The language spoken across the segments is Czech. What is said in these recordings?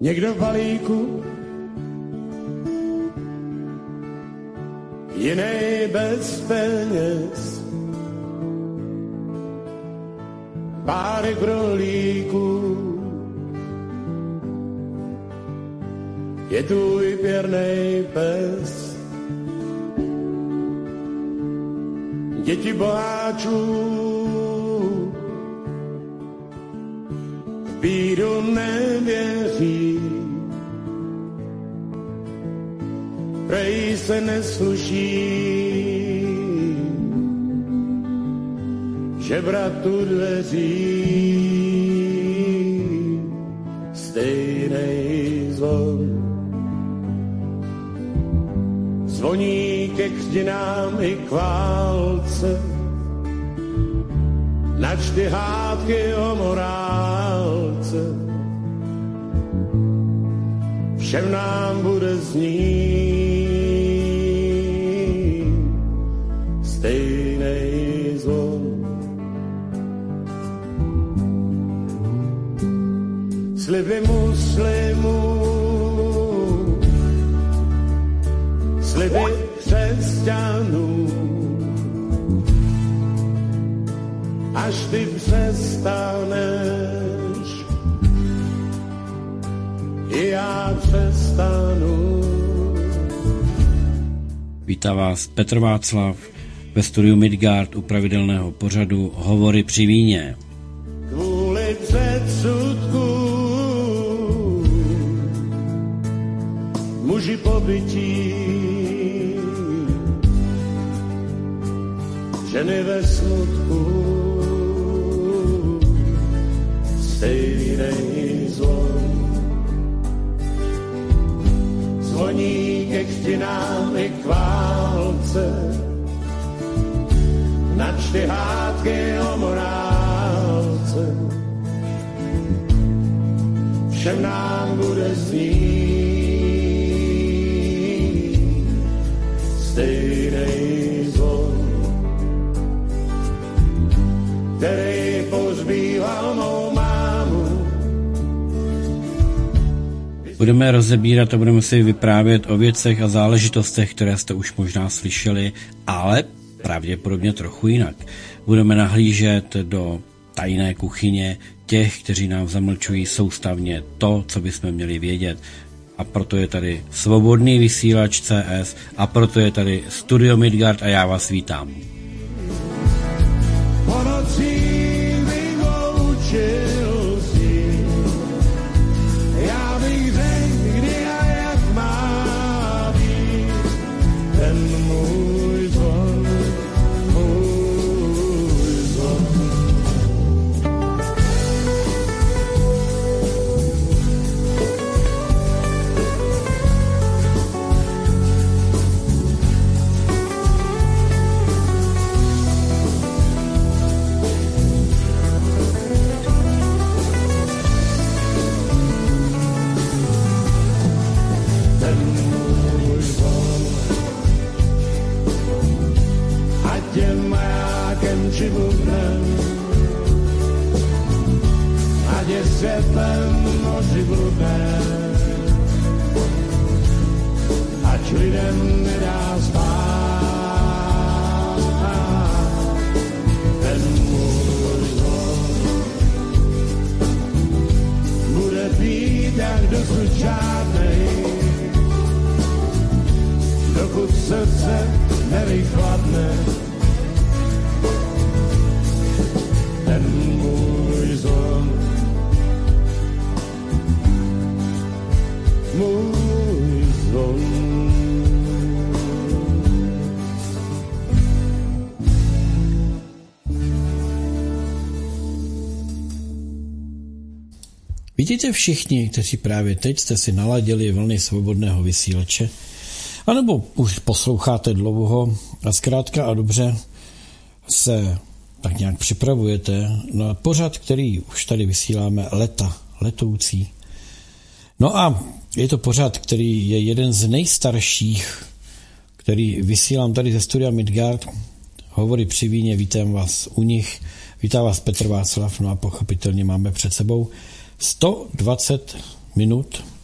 někdo v balíku, jiný bez peněz, párek rohlíků, je tvůj pěrnej pes. Děti boháčů v bídu nevěří, prej se nesluší žebratu dveří, stejnej zvon. Zvoní ke křtinám i k válce, načty hádky o morálce, všem nám bude znít stejnej zvon. Sliby muslimů, sliby křesťanů, až ty přestaneš, i já přestanu. Vítá vás Petr Václav ve studiu Midgard u pravidelného pořadu Hovory při víně. Kvůli předsudku muži pobytí, ženy ve smutku, stejnej zvon. Zvoní ke křtinám i k válce, načty hádky o morálce, všem nám bude znít stejnej zvon, který pozbýval mou mámu. Budeme rozebírat a budeme si vyprávět o věcech a záležitostech, které jste už možná slyšeli, ale pravděpodobně trochu jinak. Budeme nahlížet do tajné kuchyně těch, kteří nám zamlčují soustavně to, co bychom měli vědět. A proto je tady Svobodný vysílač CS a proto je tady Studio Midgard a já vás vítám. Vidíte všichni, kteří právě teď jste si naladili vlny Svobodného vysílače, anebo už posloucháte dlouho a zkrátka a dobře se tak nějak připravujete na pořad, který už tady vysíláme letoucí. No a je to pořad, který je jeden z nejstarších, který vysílám tady ze studia Midgard. Hovory při víně, vítám vás u nich, vítá vás Petr Václav, no a pochopitelně máme před sebou 120 minut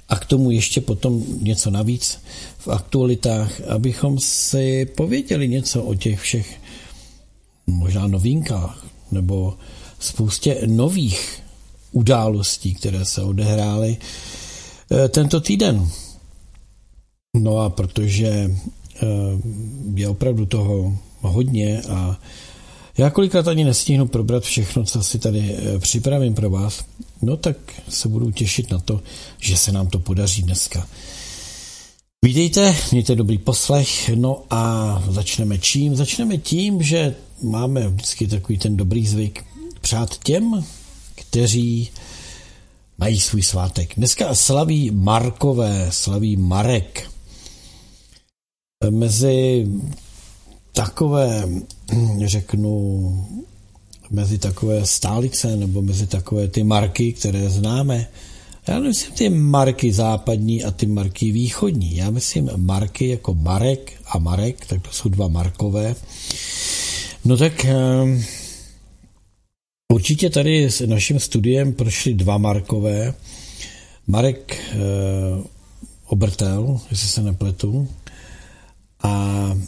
a k tomu ještě potom něco navíc v aktualitách, abychom si pověděli něco o těch všech možná novinkách nebo spoustě nových událostí, které se odehrály tento týden. No a protože je opravdu toho hodně a já kolikrát ani nestihnu probrat všechno, co si tady připravím pro vás, no tak se budu těšit na to, že se nám to podaří dneska. Vítejte, mějte dobrý poslech, no a začneme čím? Začneme tím, že máme vždycky takový ten dobrý zvyk přát těm, kteří mají svůj svátek. Dneska slaví Markové, slaví Marek. Mezi takové, mezi takové stálice nebo mezi takové ty marky, které známe. Já nemyslím ty marky západní a ty marky východní. Já myslím marky jako Marek a Marek, tak to jsou dva Markové. No tak určitě tady s naším studiem prošli dva Markové. Marek Obertel, jestli se nepletu, a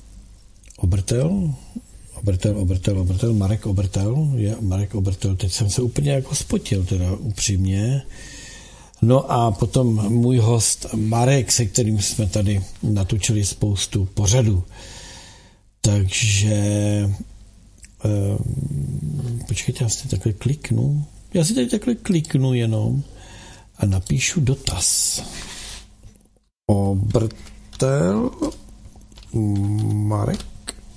Marek Obertel, teď jsem se úplně jako spotil, teda upřímně. No a potom můj host Marek, se kterým jsme tady natočili spoustu pořadů. Takže počkejte, já si takhle kliknu. Já si tady takhle kliknu jenom a napíšu dotaz. Obertel Marek.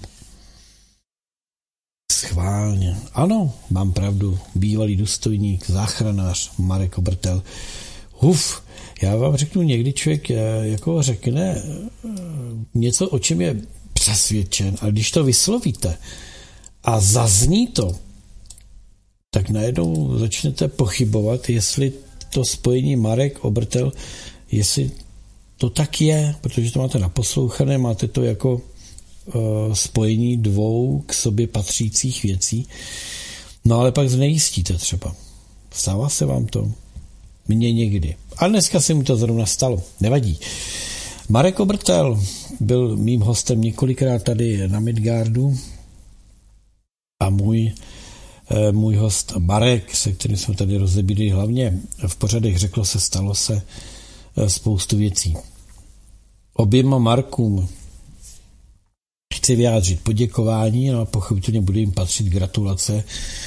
Schválně. Ano, mám pravdu. Bývalý důstojník, záchranář Marek Obertel. Já vám řeknu, někdy člověk jako řekne něco, o čem je přesvědčen, a když to vyslovíte a zazní to, tak najednou začnete pochybovat, jestli to spojení Marek Obertel, jestli to tak je, protože to máte naposlouchané, máte to jako spojení dvou k sobě patřících věcí. No ale pak znejistíte třeba. Stává se vám to? Mně někdy. A dneska se mu to zrovna stalo. Nevadí. Marek Obertel byl mým hostem několikrát tady na Midgardu a můj host Marek, se kterým jsme tady rozebírali hlavně v pořadech Řeklo se, stalo se spoustu věcí. Oběma Markům chci vyjádřit poděkování, no a pochopitelně bude jim patřit gratulace,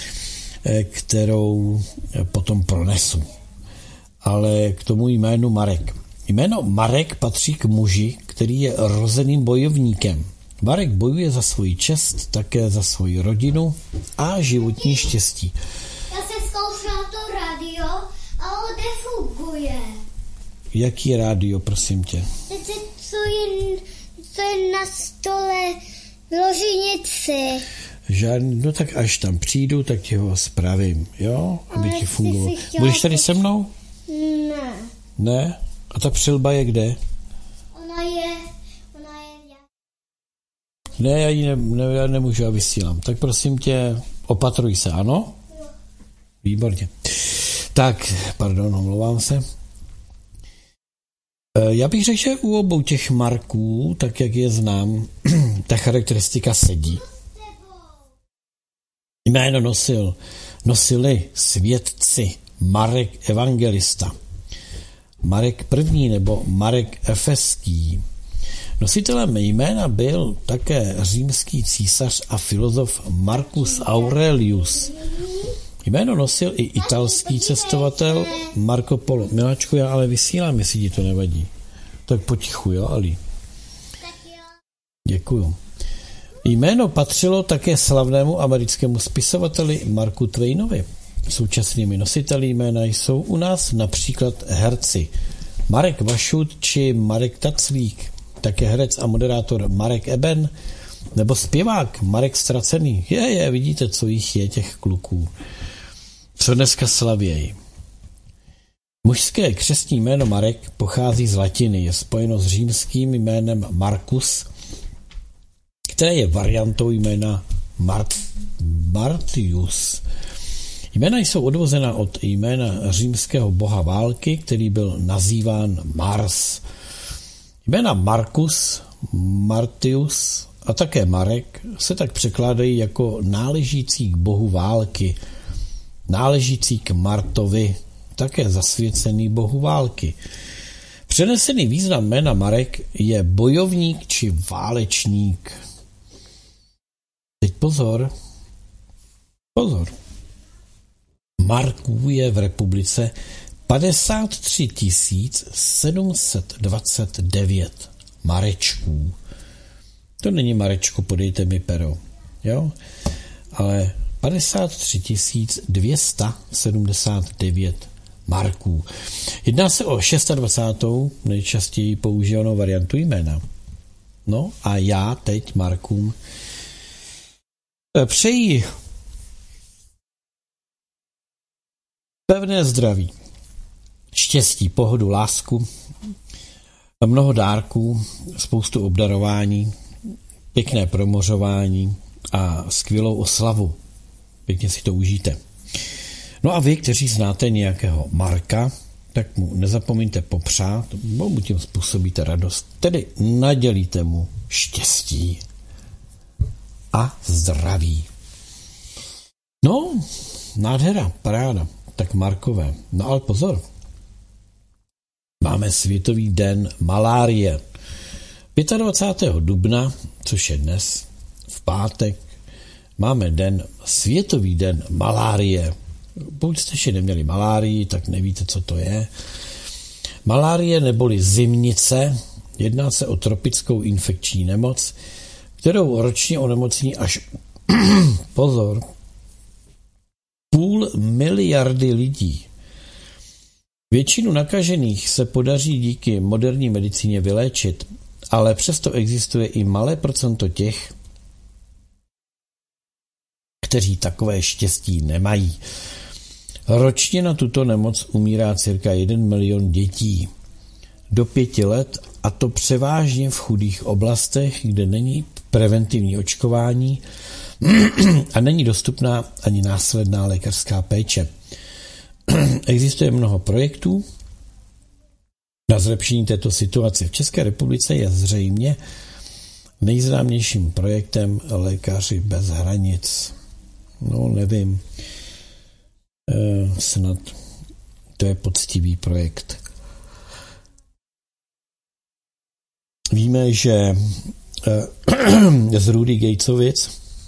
kterou potom pronesu. Ale k tomu jménu Marek. Jméno Marek patří k muži, který je rozeným bojovníkem. Marek bojuje za svoji čest, také za svoji rodinu a životní štěstí. Já jsem zkoušela to rádio a ono nefunguje. Jaký rádio, prosím tě? Co je na stole v loženici. No tak až tam přijdu, tak ti ho spravím, jo? Aby ti fungovalo. Budeš tady se mnou? Ne. Ne? A ta přilba je kde? Ona je. Ne, já ji já nemůžu, já vysílám. Tak prosím tě, opatruj se, ano? Výborně. Tak, pardon, omlouvám se. Já bych řekl, že u obou těch Marků, tak jak je znám, ta charakteristika sedí. Jméno nosili svědci Marek Evangelista, Marek I. nebo Marek Efeský. Nositelem jména byl také římský císař a filozof Marcus Aurelius. Jméno nosil i italský cestovatel Marco Polo. Miláčku, já ale vysílám, jestli ti to nevadí. Tak potichu, jo, Ali? Děkuju. Jméno patřilo také slavnému americkému spisovateli Marku Twainovi. Současnými nositeli jména jsou u nás například herci Marek Vašut či Marek Taclík, také herec a moderátor Marek Eben, nebo zpěvák Marek Ztracený. Vidíte, co jich je, těch kluků. Co dneska slavějí. Mužské křestní jméno Marek pochází z latiny, je spojeno s římským jménem Marcus, které je variantou jména Martius. Jména jsou odvozena od jména římského boha války, který byl nazýván Mars. Jména Marcus, Martius a také Marek se tak překládají jako náležící k bohu války, náležící k Martovi, také zasvěcený bohu války. Přenesený význam jména Marek je bojovník či válečník. Teď pozor. Marků je v republice 53 729 Marečků. To není Marečko, podejte mi pero, jo? Ale 53 279 Marků. Jedná se o 26. nejčastěji používanou variantu jména. No a já teď Markům přeji pevné zdraví, štěstí, pohodu, lásku, mnoho dárků, spoustu obdarování, pěkné promořování a skvělou oslavu. Pěkně si to užijte. No a vy, kteří znáte nějakého Marka, tak mu nezapomeňte popřát, bo mu tím způsobíte radost, tedy nadělíte mu štěstí a zdraví. No, nádhera, paráda, tak Markové. No ale pozor, máme Světový den malárie. 25. dubna, což je dnes, v pátek, máme Světový den malárie. Pokud jste ještě neměli malárii, tak nevíte, co to je. Malárie neboli zimnice, jedná se o tropickou infekční nemoc, kterou ročně onemocní až pozor, 500 miliardy lidí. Většinu nakažených se podaří díky moderní medicíně vyléčit, ale přesto existuje i malé procento těch, kteří takové štěstí nemají. Ročně na tuto nemoc umírá cirka 1 milion dětí do 5 let, a to převážně v chudých oblastech, kde není preventivní očkování a není dostupná ani následná lékařská péče. Existuje mnoho projektů na zlepšení této situace. V České republice je zřejmě nejznámějším projektem Lékaři bez hranic. No, nevím. Snad to je poctivý projekt. Víme, že z Rudy Gatesovic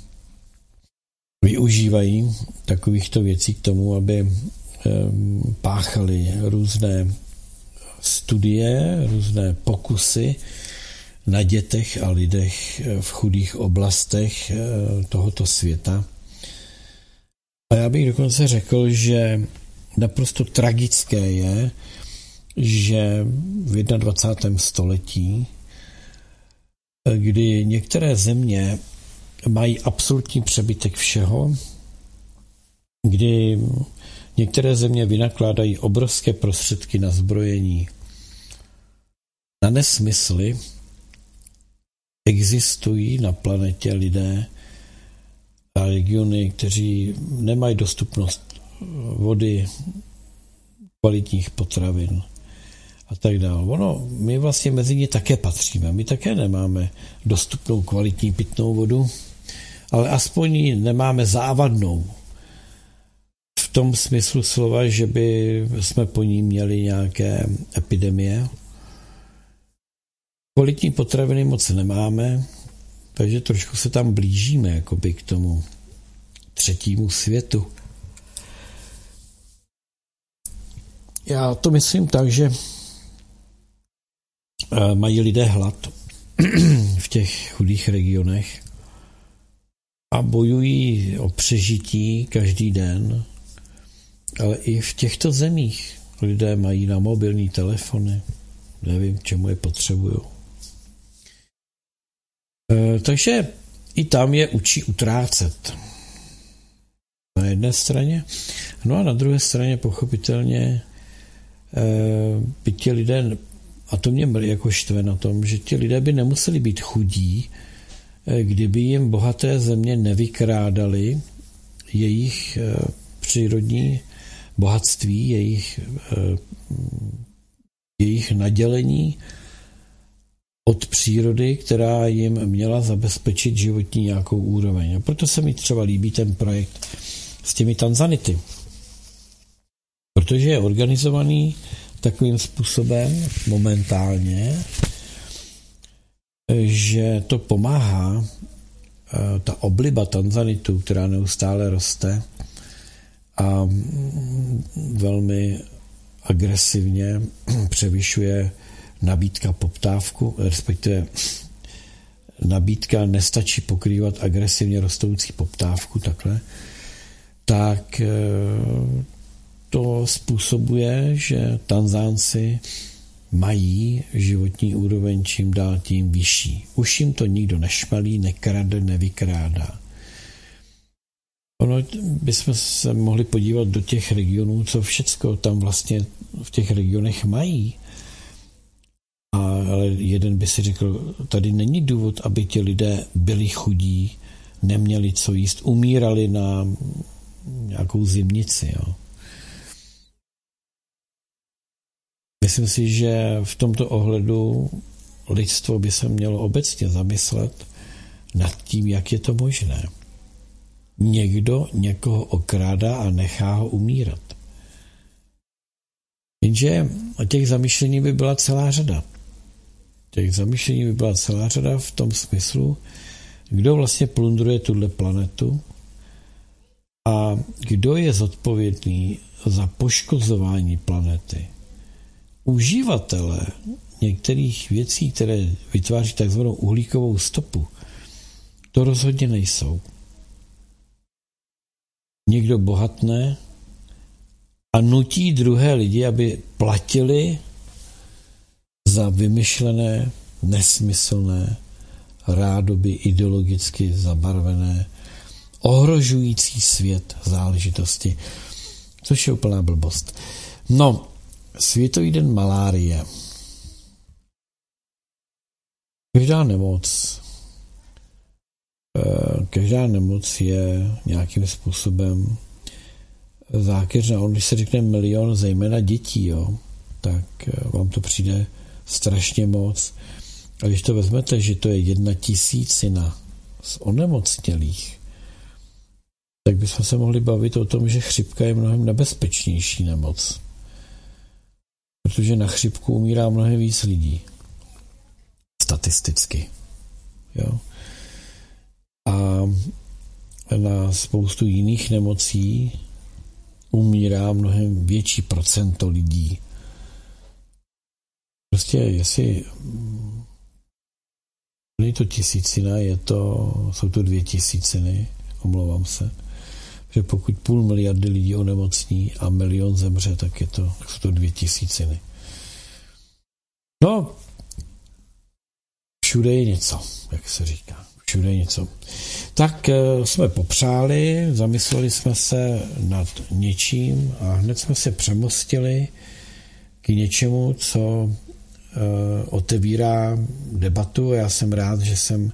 využívají takovýchto věcí k tomu, aby páchali různé studie, různé pokusy na dětech a lidech v chudých oblastech tohoto světa. A já bych dokonce řekl, že naprosto tragické je, že v 21. století, kdy některé země mají absolutní přebytek všeho, kdy některé země vynakládají obrovské prostředky na zbrojení, na nesmysly, existují na planetě lidé a regiony, kteří nemají dostupnost vody, kvalitních potravin a tak dále. My vlastně mezi ně také patříme. My také nemáme dostupnou kvalitní pitnou vodu, ale aspoň ji nemáme závadnou. V tom smyslu slova, že by jsme po ní měli nějaké epidemie. Kvalitní potraviny moc nemáme, takže trošku se tam blížíme jakoby k tomu třetímu světu. Já to myslím tak, že mají lidé hlad v těch chudých regionech a bojují o přežití každý den, ale i v těchto zemích lidé mají na mobilní telefony, nevím, k čemu je potřebují. Takže i tam je učí utrácet. Na jedné straně. No a na druhé straně pochopitelně by ti lidé, a to mě jako štve na tom, že ti lidé by nemuseli být chudí, kdyby jim bohaté země nevykrádaly jejich nadpřírodní bohatství, jejich nadělení od přírody, která jim měla zabezpečit životní nějakou úroveň. A proto se mi třeba líbí ten projekt s těmi Tanzanity. Protože je organizovaný takovým způsobem momentálně, že to pomáhá, ta obliba Tanzanitů, která neustále roste a velmi agresivně převyšuje nabídka poptávku, respektive nabídka nestačí pokrývat agresivně rostoucí poptávku takhle, tak to způsobuje, že Tanzánci mají životní úroveň čím dál tím vyšší. Už jim to nikdo nešmalí, nekrade, nevykrádá. Ono bychom se mohli podívat do těch regionů, co všecko tam vlastně v těch regionech mají. Ale jeden by si řekl, tady není důvod, aby ti lidé byli chudí, neměli co jíst, umírali na nějakou zimnici. Jo. Myslím si, že v tomto ohledu lidstvo by se mělo obecně zamyslet nad tím, jak je to možné. Někdo někoho okrádá a nechá ho umírat. Jenže těch zamyšlení by byla celá řada. V tom smyslu, kdo vlastně plundruje tuhle planetu a kdo je zodpovědný za poškozování planety. Uživatelé některých věcí, které vytváří takzvanou uhlíkovou stopu, to rozhodně nejsou. Někdo bohatne a nutí druhé lidi, aby platili za vymyšlené, nesmyslné, rádoby ideologicky zabarvené, ohrožující svět záležitosti, což je úplná blbost. No, Světový den malárie. Každá nemoc je nějakým způsobem zákeřná. Když se řekne milion, zejména dětí, jo, tak vám to přijde strašně moc. A když to vezmete, že to je 1 000 z onemocnělých, tak bychom se mohli bavit o tom, že chřipka je mnohem nebezpečnější nemoc. Protože na chřipku umírá mnohem víc lidí. Statisticky. Jo? A na spoustu jiných nemocí umírá mnohem větší procento lidí. Prostě jestli není to 1000, jsou to 2000, omlouvám se. Že pokud 500 miliardy lidí onemocní a 1 000 000 zemře, tak jsou to 2000. No, všude je něco, jak se říká. Všude je něco. Tak jsme popřáli, zamysleli jsme se nad něčím a hned jsme se přemostili k něčemu, co otevírá debatu. Já jsem rád, že jsem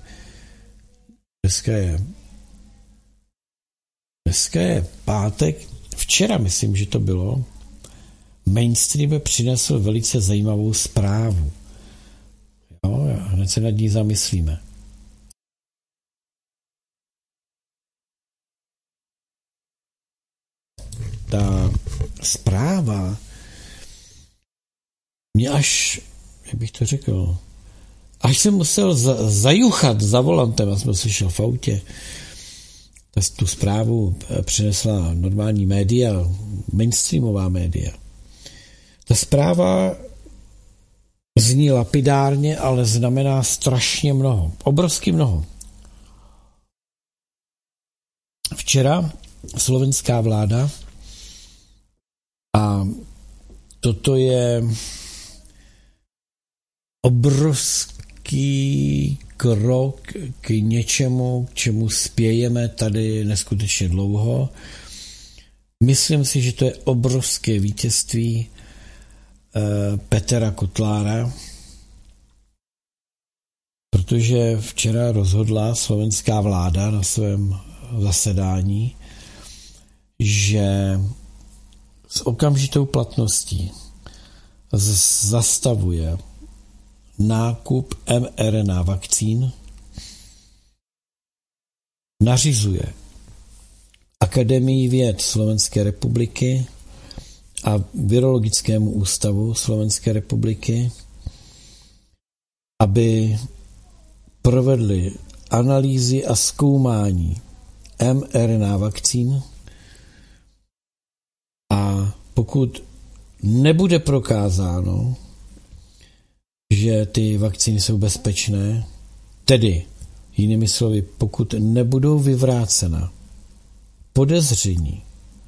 dneska je pátek, včera myslím, že to bylo, mainstream přinesl velice zajímavou zprávu. Jo, hned se nad ní zamyslíme. Ta zpráva mě až, jak bych to řekl, až jsem musel zajuchat za volantem, a jsem slyšel v autě. Tu zprávu přinesla normální média, mainstreamová média. Ta zpráva zní lapidárně, ale znamená strašně mnoho. Obrovsky mnoho. Včera slovenská vláda, a toto je obrovský krok k něčemu, k čemu spějeme tady neskutečně dlouho. Myslím si, že to je obrovské vítězství Petra Kotlára, protože včera rozhodla slovenská vláda na svém zasedání, že s okamžitou platností zastavuje nákup mRNA vakcín, nařizuje Akademii věd Slovenské republiky a Virologickému ústavu Slovenské republiky, aby provedli analýzy a zkoumání mRNA vakcín, a pokud nebude prokázáno, že ty vakcíny jsou bezpečné, tedy jinými slovy, pokud nebudou vyvrácena podezření,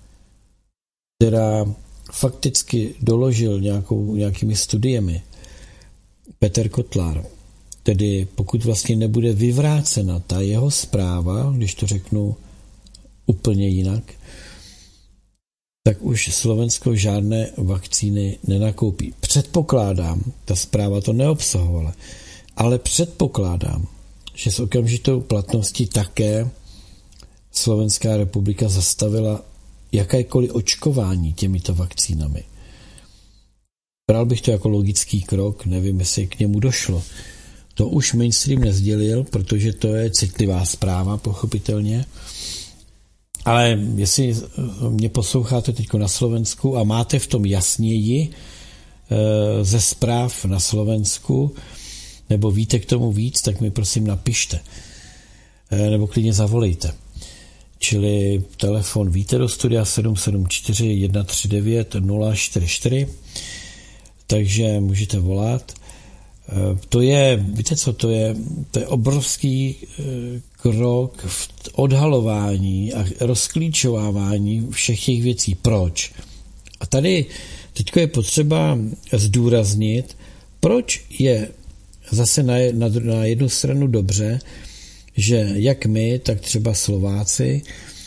která fakticky doložil nějakými studiemi Petr Kotlár, tedy pokud vlastně nebude vyvrácena ta jeho zpráva, když to řeknu úplně jinak, tak už Slovensko žádné vakcíny nenakoupí. Předpokládám, ta zpráva to neobsahovala, ale předpokládám, že s okamžitou platností také Slovenská republika zastavila jakékoliv očkování těmito vakcínami. Bral bych to jako logický krok, nevím, jestli k němu došlo. To už mainstream nezdělil, protože to je citlivá zpráva, pochopitelně. Ale jestli mě posloucháte teď na Slovensku a máte v tom jasněji ze zpráv na Slovensku, nebo víte k tomu víc, tak mi prosím napište. Nebo klidně zavolejte. Čili telefon víte do studia 774 139 044, takže můžete volat. To je, víte co, to je obrovský krok v odhalování a rozklíčovávání všech těch věcí. Proč? A tady teďko je potřeba zdůraznit, proč je zase na jednu stranu dobře, že jak my, tak třeba Slováci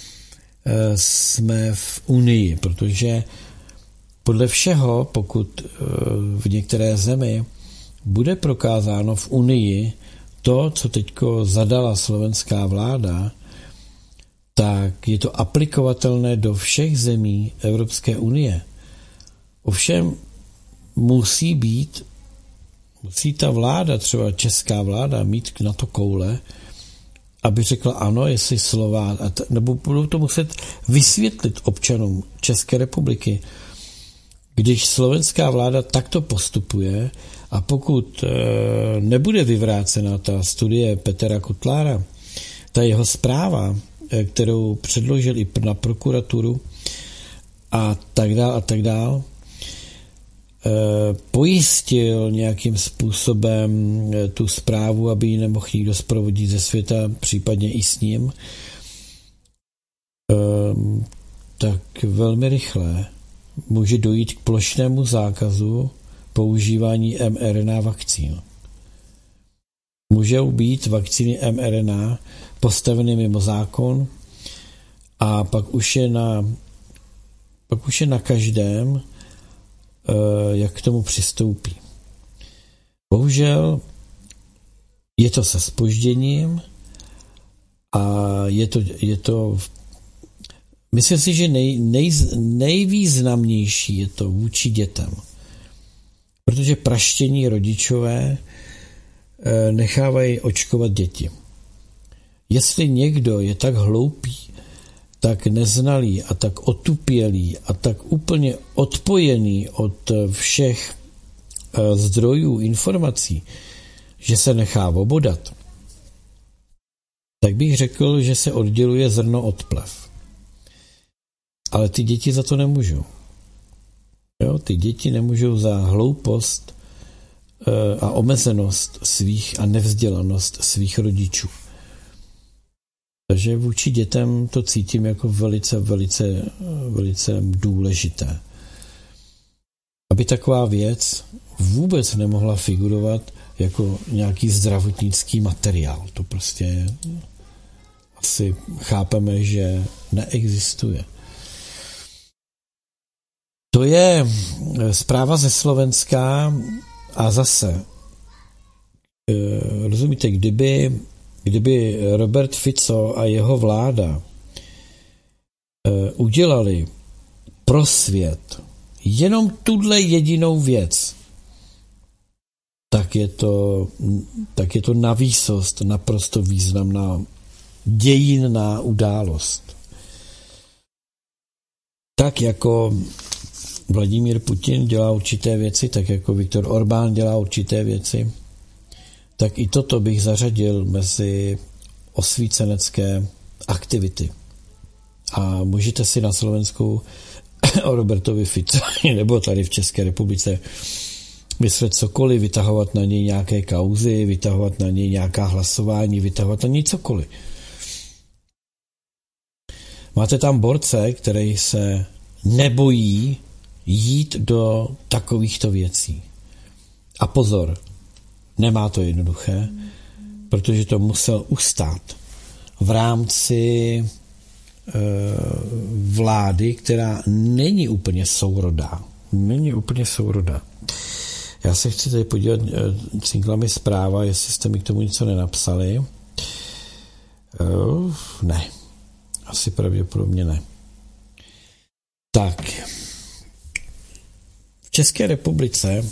jsme v Unii, protože podle všeho, pokud v některé zemi bude prokázáno v Unii to, co teďko zadala slovenská vláda, tak je to aplikovatelné do všech zemí Evropské unie. Ovšem musí ta vláda, třeba česká vláda, mít na to koule, aby řekla ano, jestli nebo budou to muset vysvětlit občanům České republiky, když slovenská vláda takto postupuje a pokud nebude vyvrácena ta studie Petra Kotlára, ta jeho zpráva, kterou předložil i na prokuraturu a tak dál, pojistil nějakým způsobem tu zprávu, aby ji nemohl nikdo zprovodit ze světa, případně i s ním, tak velmi rychle může dojít k plošnému zákazu používání mRNA vakcín. Můžou být vakcíny mRNA postaveny mimo zákon a pak už je na každém, jak k tomu přistoupí. Bohužel je to se zpožděním a je to myslím si, že nejvýznamnější je to vůči dětem. Protože praštění rodičové nechávají očkovat děti. Jestli někdo je tak hloupý, tak neznalý a tak otupělý a tak úplně odpojený od všech zdrojů informací, že se nechá obodat, tak bych řekl, že se odděluje zrno od plev. Ale ty děti za to nemůžou. Jo, ty děti nemůžou za hloupost a omezenost svých a nevzdělanost svých rodičů. Takže vůči dětem to cítím jako velice, velice, velice důležité. Aby taková věc vůbec nemohla figurovat jako nějaký zdravotnický materiál. To prostě asi chápeme, že neexistuje. To je zpráva ze Slovenska a zase, rozumíte, kdyby Robert Fico a jeho vláda udělali pro svět jenom tuhle jedinou věc, tak je to navýsost naprosto významná dějinná událost. Tak jako Vladimír Putin dělá určité věci, tak jako Viktor Orbán dělá určité věci, tak i toto bych zařadil mezi osvícenecké aktivity. A můžete si na Slovensku o Robertovi Ficovi nebo tady v České republice myslet cokoliv, vytahovat na něj nějaké kauzy, vytahovat na něj nějaká hlasování, vytahovat na něj cokoliv. Máte tam borce, který se nebojí jít do takovýchto věcí. A pozor, nemá to jednoduché, protože to musel ustát v rámci vlády, která není úplně sourodá. Já se chci tady podívat, cinkla mi zpráva, jestli jste mi k tomu něco nenapsali. Ne. Asi pravděpodobně ne. Tak. V České republice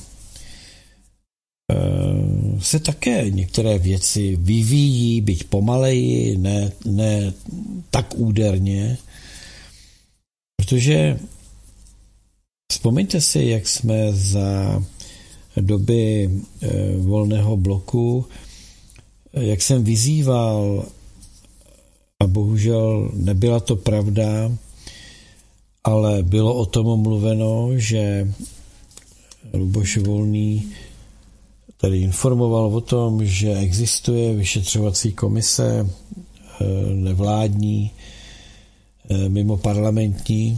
se také některé věci vyvíjí, byť pomaleji, ne tak úderně, protože vzpomeňte si, jak jsme za doby volného bloku, jak jsem vyzýval, a bohužel nebyla to pravda, ale bylo o tom mluveno, že Luboš Volný tady informoval o tom, že existuje vyšetřovací komise nevládní, mimo parlamentní.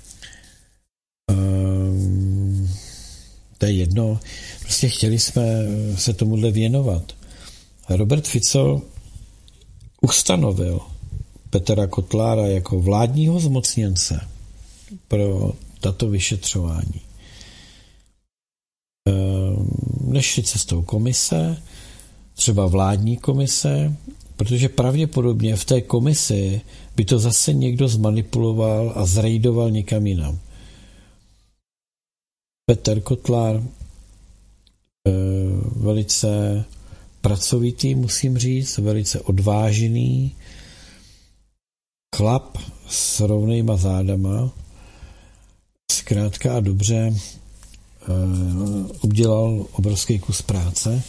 To je jedno. Prostě chtěli jsme se tomuhle věnovat. A Robert Fico ustanovil Petra Kottlára jako vládního zmocněnce pro tato vyšetřování. Nešli cestou komise, třeba vládní komise, protože pravděpodobně v té komisi by to zase někdo zmanipuloval a zrejdoval někam jinam. Petr Kottlar, velice pracovitý, musím říct, velice odvážný chlap s rovnejma zádama, zkrátka a dobře udělal obrovský kus práce.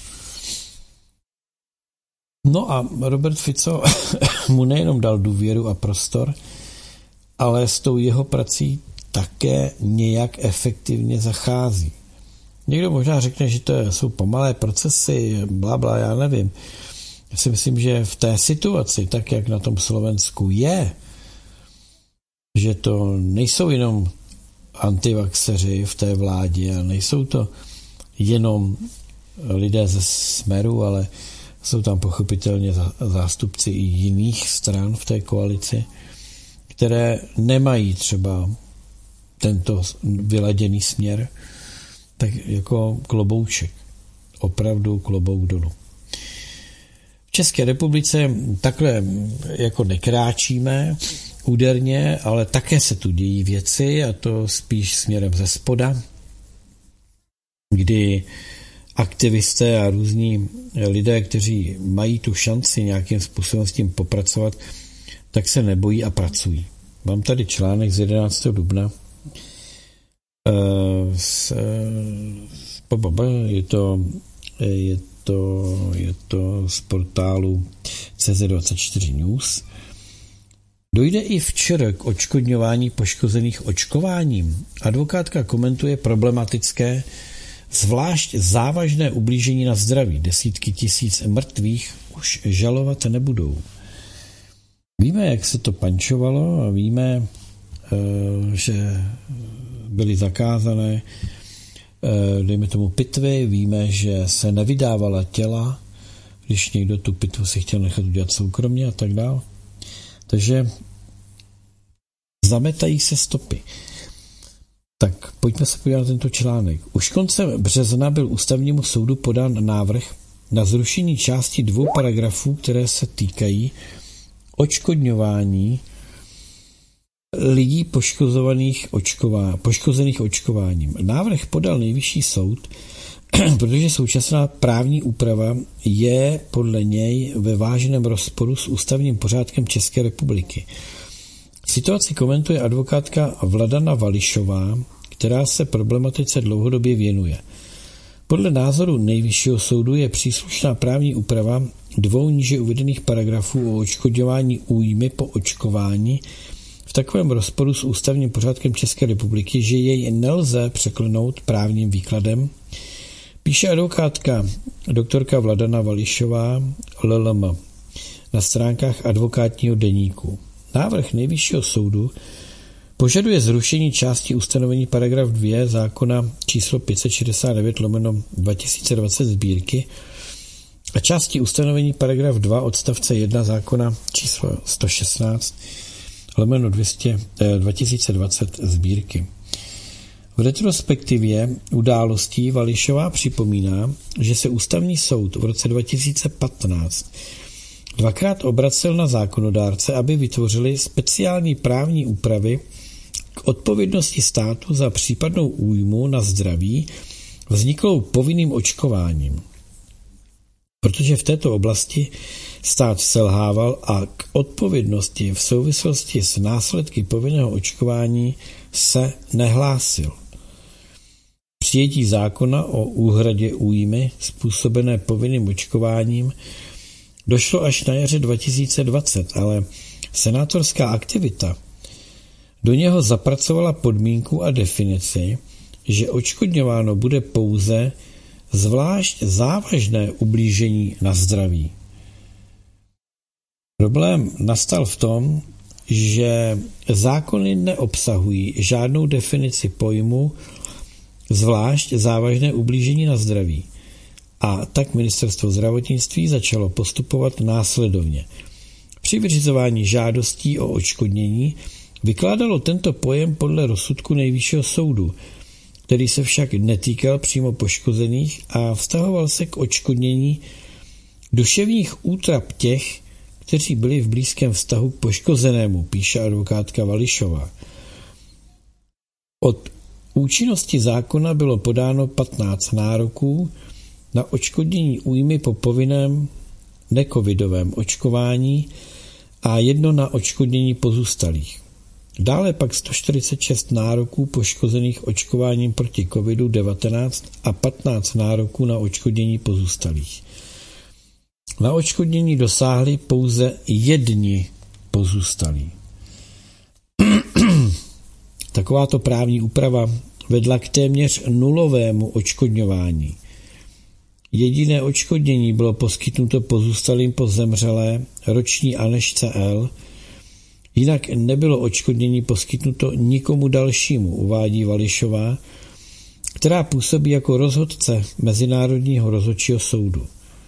No a Robert Fico mu nejenom dal důvěru a prostor, ale s tou jeho prací také nějak efektivně zachází. Někdo možná řekne, že to jsou pomalé procesy, blabla, já nevím. Já si myslím, že v té situaci, tak jak na tom Slovensku je, že to nejsou jenom antivaxeři v té vládě a nejsou to jenom lidé ze Smeru, ale jsou tam pochopitelně zástupci i jiných stran v té koalici, které nemají třeba tento vyladěný směr, tak jako klobouček. Opravdu klobouk dolů. V České republice takhle jako nekráčíme úderně, ale také se tu dějí věci, a to spíš směrem ze spoda, kdy aktivisté a různí lidé, kteří mají tu šanci nějakým způsobem s tím popracovat, tak se nebojí a pracují. Mám tady článek z 11. dubna. Je to z portálu CZ24 News. Dojde i včera k odškodňování poškozených očkováním. Advokátka komentuje problematické, zvlášť závažné ublížení na zdraví. Desítky tisíc mrtvých už žalovat nebudou. Víme, jak se to pančovalo, a víme, že byly zakázané, dejme tomu, pitvy, víme, že se nevydávala těla, když někdo tu pitvu si chtěl nechat udělat soukromně a tak dále. Takže zametají se stopy. Tak pojďme se podívat na tento článek. Už koncem března byl ústavnímu soudu podán návrh na zrušení části 2 paragrafů, které se týkají odškodňování lidí poškozených očkováním. Návrh podal Nejvyšší soud, protože současná právní úprava je podle něj ve vážném rozporu s ústavním pořádkem České republiky. Situaci komentuje advokátka Vladana Vališová, která se problematice dlouhodobě věnuje. Podle názoru Nejvyššího soudu je příslušná právní úprava 2 níže uvedených paragrafů o odškodňování újmy po očkování v takovém rozporu s ústavním pořádkem České republiky, že jej nelze překlenout právním výkladem, píše advokátka doktorka Vladana Vališová LLM na stránkách advokátního deníku. Návrh Nejvyššího soudu požaduje zrušení části ustanovení paragraf 2 zákona číslo 569/2020 sbírky a části ustanovení paragraf 2 odstavce 1 zákona číslo 116/2020 sbírky. V retrospektivě událostí Vališová připomíná, že se ústavní soud v roce 2015 dvakrát obracel na zákonodárce, aby vytvořili speciální právní úpravy k odpovědnosti státu za případnou újmu na zdraví vzniklou povinným očkováním. Protože v této oblasti stát selhával a k odpovědnosti v souvislosti s následky povinného očkování se nehlásil. Přijetí zákona o úhradě újmy způsobené povinným očkováním došlo až na jaře 2020, ale senátorská aktivita do něho zapracovala podmínku a definici, že odškodňováno bude pouze zvlášť závažné ublížení na zdraví. Problém nastal v tom, že zákony neobsahují žádnou definici pojmu zvlášť závažné ublížení na zdraví. A tak ministerstvo zdravotnictví začalo postupovat následovně. Při vyřizování žádostí o odškodnění vykládalo tento pojem podle rozsudku Nejvyššího soudu, který se však netýkal přímo poškozených a vztahoval se k odškodnění duševních útrap těch, kteří byli v blízkém vztahu k poškozenému, píše advokátka Vališová. Od účinnosti zákona bylo podáno 15 nároků na odškodnění újmy po povinném necovidovém očkování a 1 na odškodnění pozůstalých. Dále pak 146 nároků poškozených očkováním proti COVID-19 a 15 nároků na odškodnění pozůstalých. Na odškodnění dosáhli pouze 1 pozůstalí. Takováto právní úprava vedla k téměř nulovému odškodňování. Jediné odškodnění bylo poskytnuto pozůstalým po zemřelé roční Anežce L., jinak nebylo odškodnění poskytnuto nikomu dalšímu, uvádí Vališová, která působí jako rozhodce Mezinárodního rozhodčího soudu.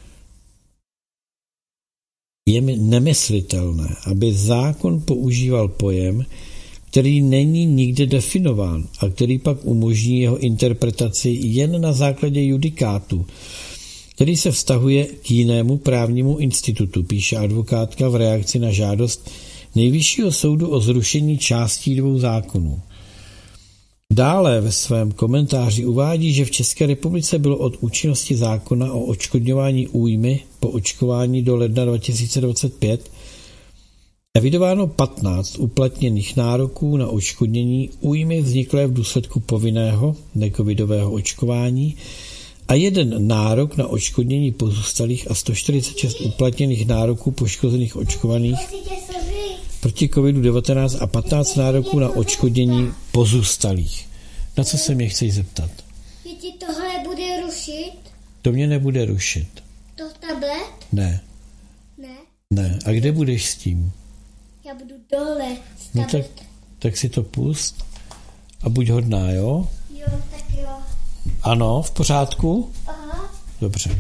Je mi nemyslitelné, aby zákon používal pojem, který není nikde definován a který pak umožní jeho interpretaci jen na základě judikátu, který se vztahuje k jinému právnímu institutu, píše advokátka v reakci na žádost Nejvyššího soudu o zrušení částí 2 zákonů. Dále ve svém komentáři uvádí, že v České republice bylo od účinnosti zákona o odškodňování újmy po očkování do ledna 2025 evidováno 15 uplatněných nároků na odškodnění újmy vzniklé v důsledku povinného necovidového očkování a 1 nárok na odškodnění pozůstalých a 146 uplatněných nároků poškozených očkovaných proti COVID-19 a 15 nároků na odškodnění pozůstalých. Na co se mě chceš zeptat? Že ti tohle bude rušit? To mě nebude rušit. To tablet? Ne. Ne. Ne. A kde budeš s tím? Já budu dole. No tak si to pust a buď hodná, jo? Jo, tak jo. Ano, v pořádku? Aha. Dobře.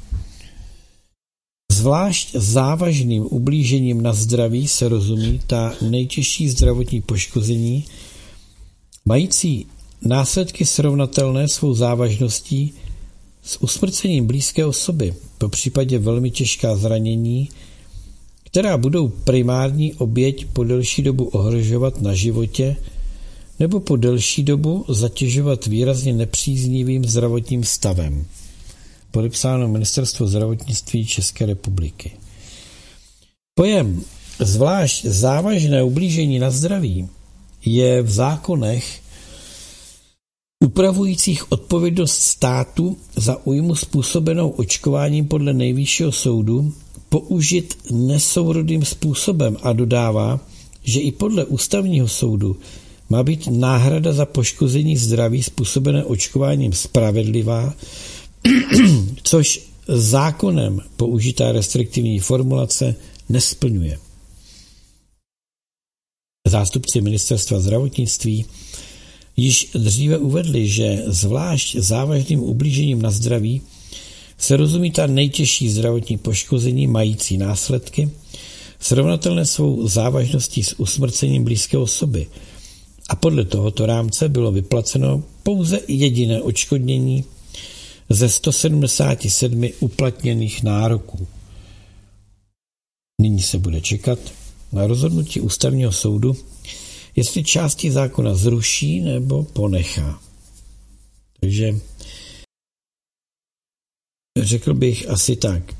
Zvlášť závažným ublížením na zdraví se rozumí ta nejtěžší zdravotní poškození, mající následky srovnatelné svou závažností s usmrcením blízké osoby, po případě velmi těžká zranění, která budou primární oběť po delší dobu ohrožovat na životě nebo po delší dobu zatěžovat výrazně nepříznivým zdravotním stavem. Podepsáno Ministerstvo zdravotnictví České republiky. Pojem zvlášť závažné ublížení na zdraví je v zákonech upravujících odpovědnost státu za újmu způsobenou očkováním podle Nejvyššího soudu použit nesourodým způsobem a dodává, že i podle Ústavního soudu má být náhrada za poškození zdraví způsobené očkováním spravedlivá, což zákonem použitá restriktivní formulace nesplňuje. Zástupci Ministerstva zdravotnictví již dříve uvedli, že zvlášť závažným ublížením na zdraví se rozumí ta nejtěžší zdravotní poškození mající následky, srovnatelné svou závažností s usmrcením blízké osoby. A podle tohoto rámce bylo vyplaceno pouze jediné odškodnění ze 177 uplatněných nároků. Nyní se bude čekat na rozhodnutí Ústavního soudu, jestli části zákona zruší nebo ponechá. Takže řekl bych asi tak,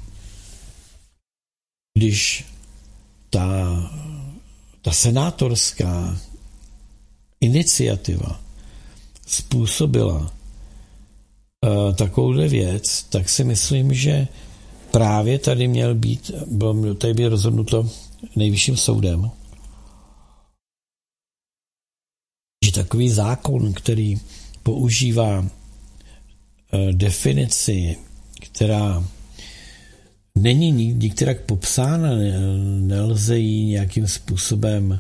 když ta senátorská iniciativa způsobila takovouhle věc, tak si myslím, že právě tady bylo rozhodnuto Nejvyšším soudem, že takový zákon, který používá definici, která není nikterak popsána, nelze ji nějakým způsobem,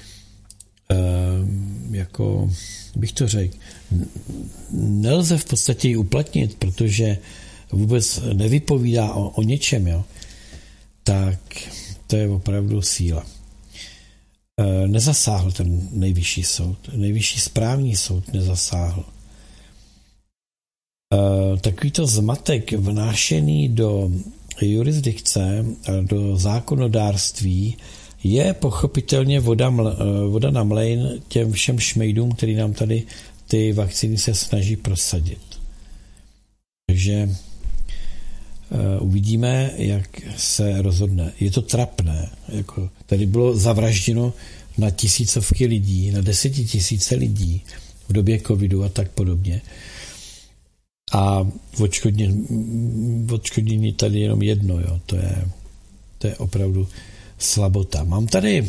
jako bych to řekl, nelze v podstatě ji uplatnit, protože vůbec nevypovídá o něčem, jo, tak to je opravdu síla. Nezasáhl ten Nejvyšší soud. Nejvyšší správní soud nezasáhl. Takovýto zmatek vnášený do jurisdikce a do zákonodárství je pochopitelně voda na mlejn těm všem šmejdům, který nám tady ty vakcíny se snaží prosadit. Takže uvidíme, jak se rozhodne. Je to trapné. Jako tady bylo zavražděno na tisícovky lidí, na 10 000 lidí v době covidu a tak podobně. A odškodnění tady jenom jedno. Jo. To je opravdu slabota. Mám tady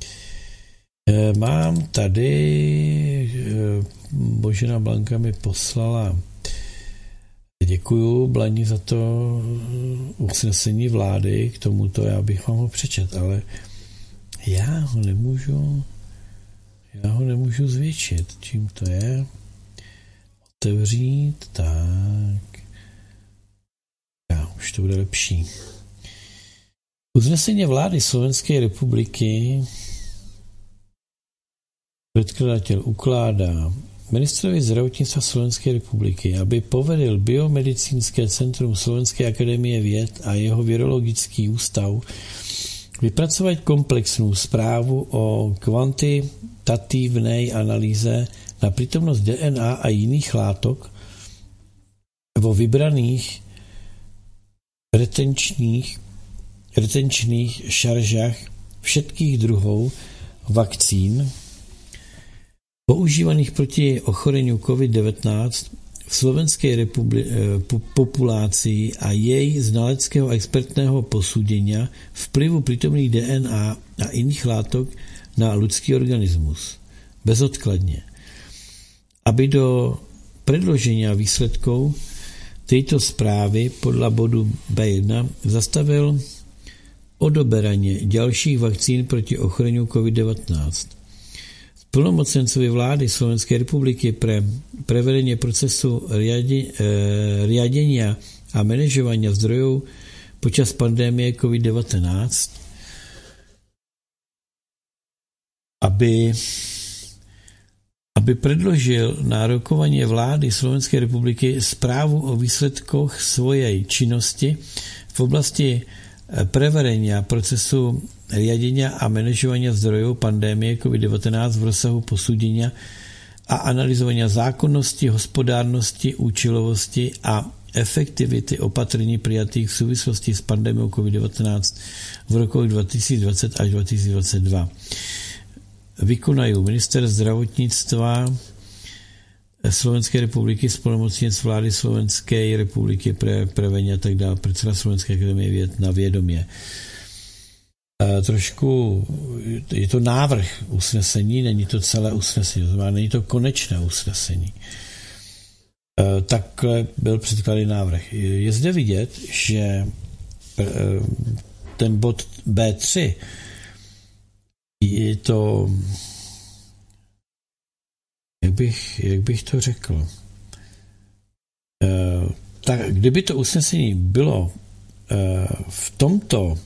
Božena Blanka mi poslala, děkuju Blani za to usnesení vlády, k tomuto já bych vám ho přečet, ale já ho nemůžu zvětšit. Čím to je? Otevřít, tak. Už to bude lepší. Usnesení vlády Slovenské republiky předkladatel ukládá ministrovi zdravotnictva Slovenské republiky, aby povedl Biomedicínské centrum Slovenské akademie věd a jeho virologický ústav vypracovat komplexnou zprávu o kvantitativní analýze na přítomnost DNA a jiných látok vo vybraných retenčných šaržách všetkých druhů vakcín používaných proti ochorení COVID-19 v slovenské populaci a jej znaleckého expertného posúdenia vplyvu prítomných DNA a iných látok na ľudský organismus. Bezodkladně. Aby do predloženia výsledkov tejto správy podľa bodu B1 zastavil odoberanie ďalších vakcín proti ochoreniu COVID-19. Plnomocencovi vlády Slovenskej republiky pre prevedenie procesu riadenia a manažovania zdrojov počas pandémie COVID-19, aby predložil na rokovanie vlády Slovenskej republiky správu o výsledkoch svojej činnosti v oblasti prevedenia procesu riadenia a manažovania zdrojov pandémie COVID-19 v rozsahu posúdenia a analyzovania zákonnosti, hospodárnosti, účelovosti a efektivity opatrení prijatých v súvislosti s pandémiou COVID-19 v rokoch 2020 až 2022. Vykonajú minister zdravotníctva Slovenskej republiky, splnomocněnec vlády Slovenskej republiky pre prevenție a tak dále, predseda Slovenské akademie věd na vědomě. Trošku je to návrh usnesení, není to celé usnesení, to znamená, není to konečné usnesení. Takhle byl předkladný návrh. Je zde vidět, že ten bod B3 je to, jak bych to řekl, tak kdyby to usnesení bylo v tomto,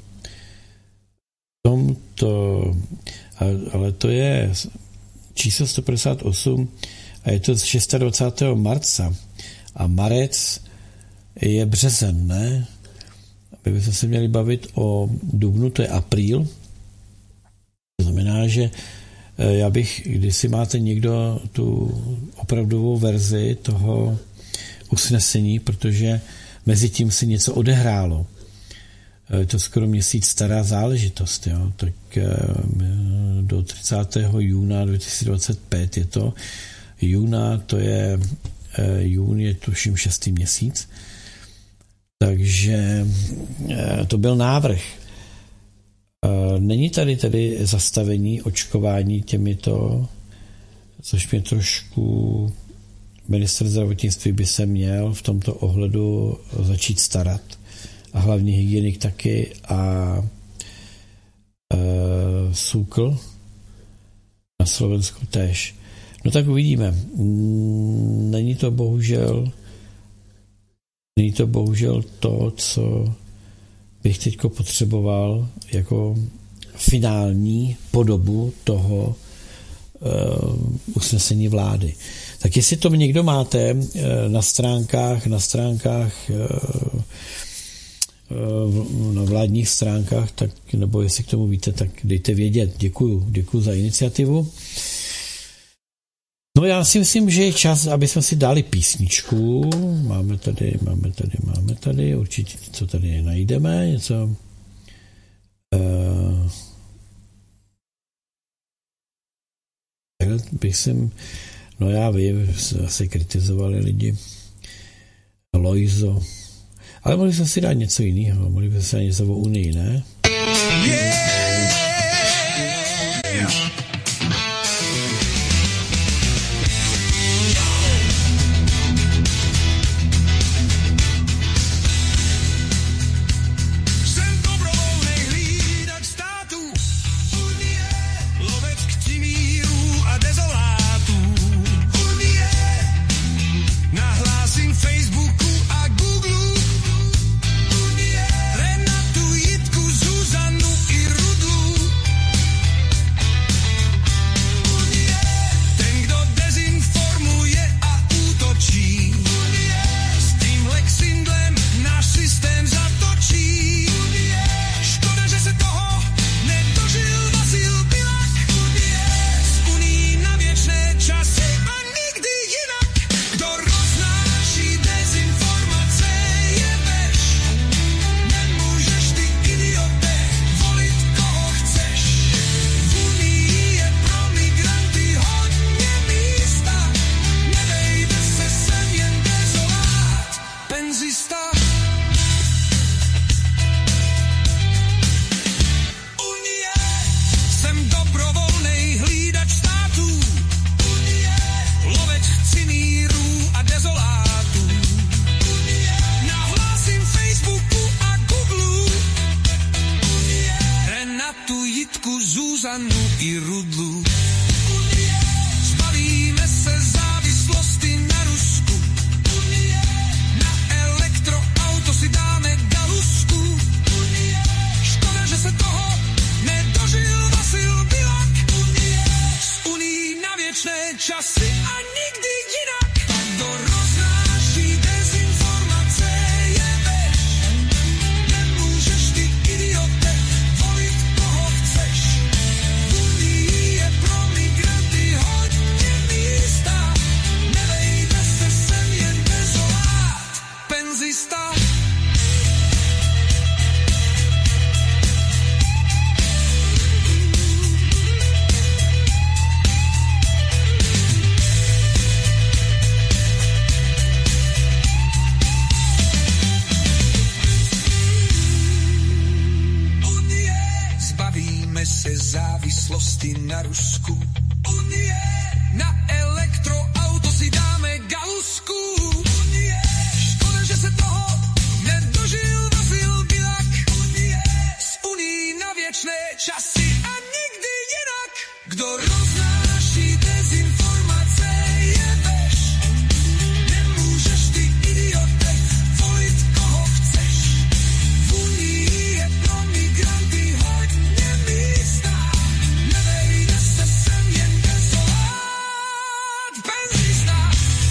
ale to je číslo 158 a je to z 26. marca a marec je březen, ne? My bychom se měli bavit o dubnu, to je apríl. To znamená, že já bych, když si máte někdo tu opravdovou verzi toho usnesení, protože mezi tím si něco odehrálo. Je to skoro měsíc stará záležitost, jo? Tak do 30. júna 2025 je to. Jún je tuším 6. měsíc. Takže to byl návrh. Není tady zastavení očkování těmito, což mě trošku ministr zdravotnictví by se měl v tomto ohledu začít starat. A hlavní hygienik taky a SÚKL na Slovensku též. No tak uvidíme. Není to bohužel to, co bych teďko potřeboval jako finální podobu toho usnesení vlády. Tak jestli to někdo máte na stránkách na vládních stránkách, tak, nebo jestli k tomu víte, tak dejte vědět. Děkuju za iniciativu. No já si myslím, že je čas, aby jsme si dali písničku. Máme tady, určitě něco tady najdeme, něco. No já vím, se kritizovali lidi. Lojzo. Ale mohli jsme si dát něco jiného, mohli jsme si dát něco o Unii, ne? Yeah! závislosti na Rusku. Unie, na elektroauto si dáme galusku. Unie, škoda, že se toho nedožil Vasil Bilak. Unie, z Unii na věčné časy a nikdy jinak. Kdo roznáší dezinformace je veš. Nemůžeš ty idiote volit koho chceš. V Unii je pro migranty hodně místa. Nevejde se sem jen dezolát benzista.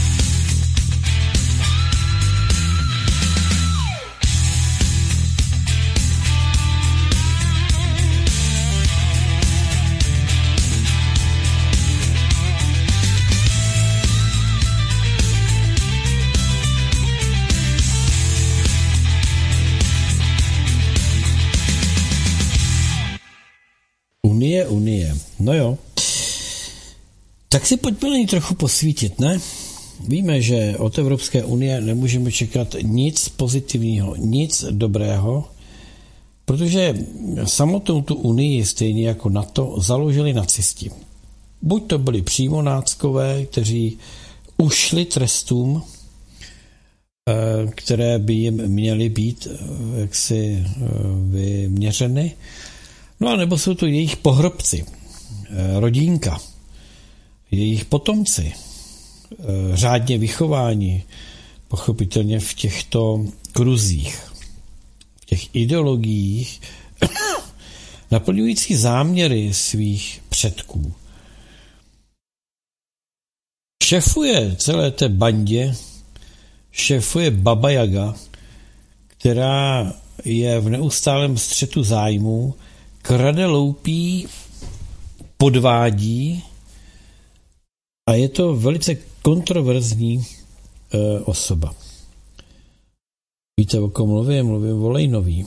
Unie. No jo. Tak si pojďme na ní trochu posvítit, ne? Víme, že od Evropské unie nemůžeme čekat nic pozitivního, nic dobrého, protože samotnou tu unii, stejně jako NATO, založili nacisti. Buď to byli přímo náckové, kteří ušli trestům, které by jim měly být jaksi vyměřeny, no a nebo jsou to jejich pohrobci, rodinka, jejich potomci, řádně vychování, pochopitelně v těchto kruzích, v těch ideologiích, naplňující záměry svých předků. Šéfuje celé té bandě, šéfuje Baba Jaga, která je v neustálém střetu zájmů, krade, loupí, podvádí a je to velice kontroverzní osoba. Víte, o kom mluvím? Mluvím o Lejnový.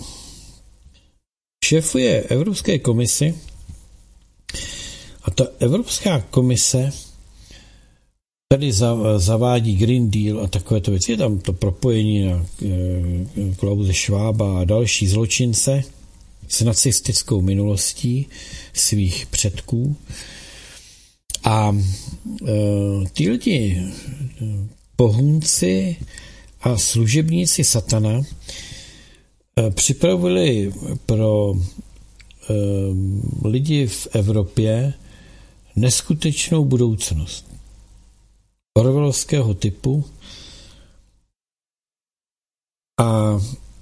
Šéfuje Evropské komisi a ta Evropská komise tady zavádí Green Deal a takovéto věci. Je tam to propojení na Klause Schwaba a další zločince s nacistickou minulostí svých předků. A tyhleti pohůnci a služebníci satana připravili pro lidi v Evropě neskutečnou budoucnost. Orwellovského typu a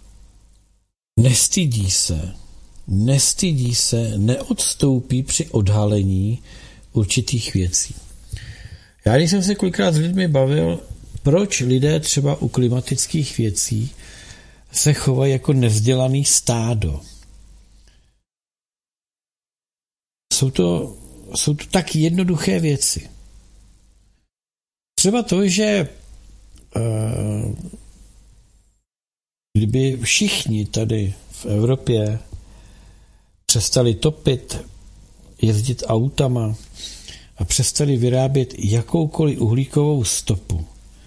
nestydí se, neodstoupí při odhalení určitých věcí. Já když jsem se kolikrát s lidmi bavil, proč lidé třeba u klimatických věcí se chovají jako nevzdělaný stádo. Jsou to tak jednoduché věci. Třeba to, že kdyby všichni tady v Evropě přestali topit, jezdit autama a přestali vyrábět jakoukoliv uhlíkovou stopu,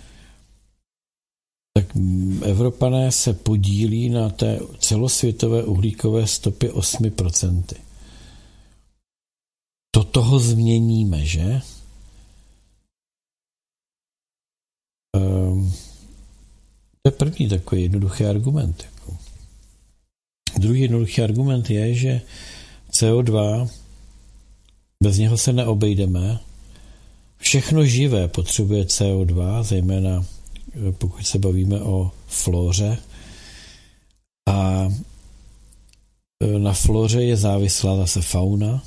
tak Evropané se podílí na té celosvětové uhlíkové stopě 8%. Do toho změníme, že? To je první takový jednoduchý argument. Druhý jednoduchý argument je, že CO2, bez něho se neobejdeme. Všechno živé potřebuje CO2, zejména pokud se bavíme o flóře. A na flóře je závislá zase fauna.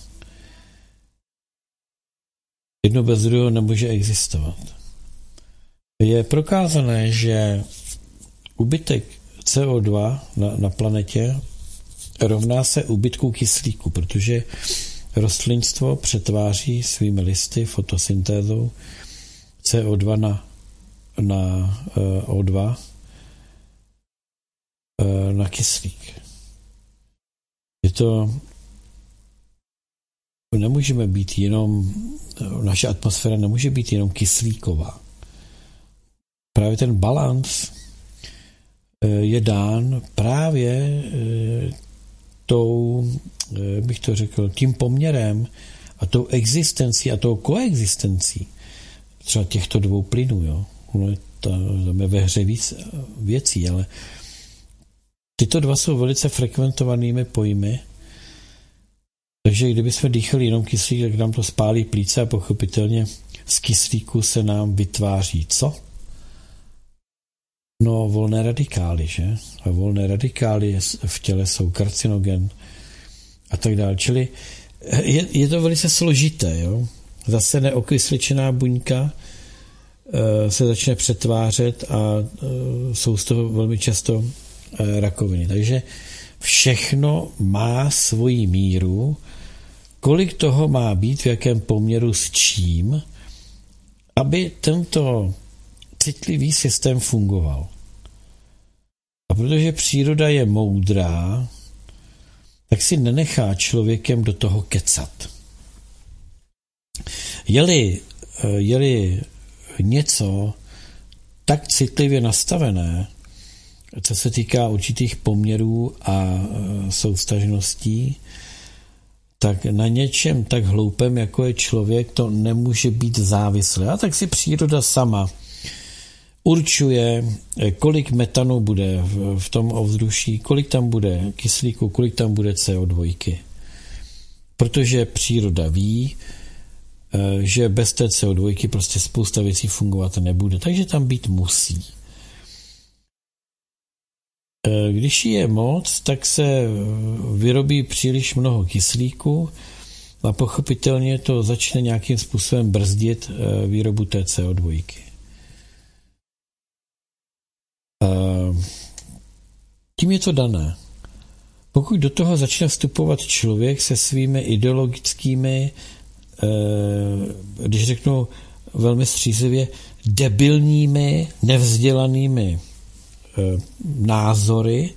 Jedno bez druhého nemůže existovat. Je prokázané, že úbytek CO2 na planetě rovná se úbytku kyslíku, protože rostlinstvo přetváří svými listy fotosyntézou CO2 na O2 na kyslík. Je to nemůžeme být jenom, naše atmosféra nemůže být jenom kyslíková. Právě ten balans je dán právě tou bych to řekl, tím poměrem a tou existencí a tou koexistencí třeba těchto dvou plynů, jo. Tam je ve hře víc věcí, ale tyto dva jsou velice frekventovanými pojmy, takže kdybychom dýchali jenom kyslík, tak nám to spálí plíce a pochopitelně z kyslíku se nám vytváří co? No, volné radikály, že? A volné radikály v těle jsou karcinogen a tak dále. Čili je to velice složité, jo? Zase neokysličená buňka se začne přetvářet a jsou z toho velmi často rakoviny. Takže všechno má svoji míru, kolik toho má být, v jakém poměru s čím, aby tento citlivý systém fungoval. A protože příroda je moudrá, tak si nenechá člověkem do toho kecat. Je-li něco tak citlivě nastavené, co se týká určitých poměrů a souvztažností, tak na něčem tak hloupém, jako je člověk, to nemůže být závislé. A tak si příroda sama určuje, kolik metanu bude v tom ovzduší, kolik tam bude kyslíku, kolik tam bude CO2. Protože příroda ví, že bez té CO2 prostě spousta věcí fungovat nebude, takže tam být musí. Když je moc, tak se vyrobí příliš mnoho kyslíku a pochopitelně to začne nějakým způsobem brzdit výrobu té CO2. Tím je to dané. Pokud do toho začne vstupovat člověk se svými ideologickými, když řeknu velmi střízlivě, debilními, nevzdělanými názory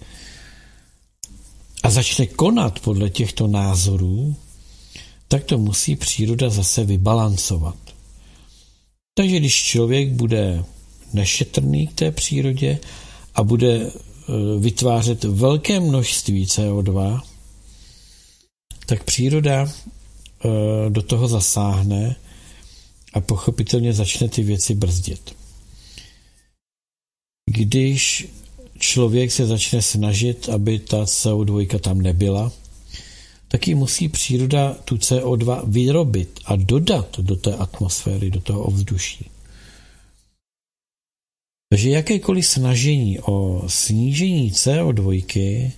a začne konat podle těchto názorů, tak to musí příroda zase vybalancovat. Takže když člověk bude nešetrný k té přírodě a bude vytvářet velké množství CO2, tak příroda do toho zasáhne a pochopitelně začne ty věci brzdit. Když člověk se začne snažit, aby ta CO2 tam nebyla, tak ji musí příroda tu CO2 vyrobit a dodat do té atmosféry, do toho ovzduší. Takže jakékoliv snažení o snížení CO2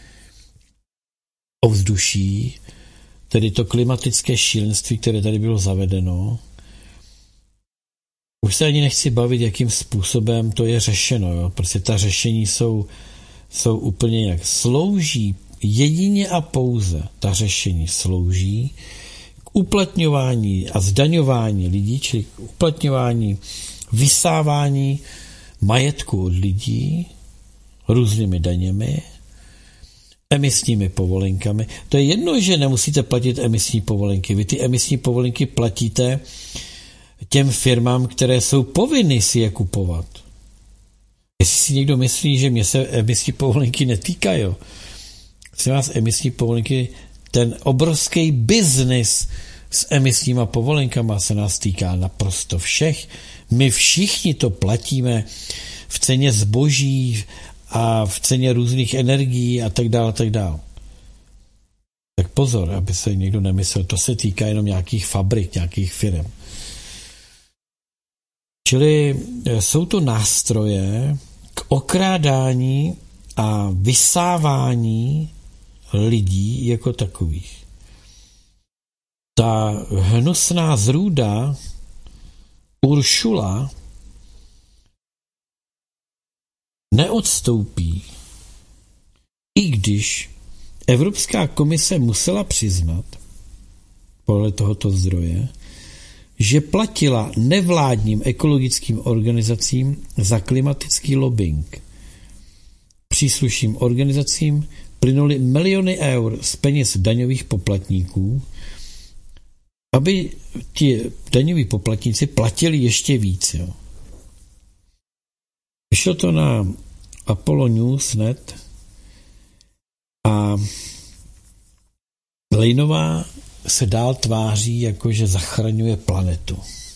ovzduší, tedy to klimatické šílenství, které tady bylo zavedeno, už se ani nechci bavit, jakým způsobem to je řešeno. Jo? Prostě ta řešení jsou úplně jak slouží, jedině a pouze ta řešení slouží k uplatňování a zdaňování lidí, čili k uplatňování, vysávání majetku od lidí různými daněmi, emisními povolenkami. To je jedno, že nemusíte platit emisní povolenky. Vy ty emisní povolenky platíte těm firmám, které jsou povinny si je kupovat. Jestli si někdo myslí, že mě se emisní povolenky netýkají, prosím vás, emisní povolenky, ten obrovský biznis s emisníma povolenkama se nás týká naprosto všech. My všichni to platíme v ceně zboží a v ceně různých energií a tak dále, a tak dále. Tak pozor, aby se někdo nemyslel, to se týká jenom nějakých fabrik, nějakých firm. Čili jsou to nástroje k okrádání a vysávání lidí jako takových. Ta hnusná zrůda Uršula neodstoupí, i když Evropská komise musela přiznat podle tohoto zdroje, že platila nevládním ekologickým organizacím za klimatický lobbying. Příslušným organizacím plynuly miliony eur z peněz daňových poplatníků, aby ti daňoví poplatníci platili ještě víc. Jo. Vyšlo to na Apollo News.net a Lejnová se dál tváří, jako že zachraňuje planetu.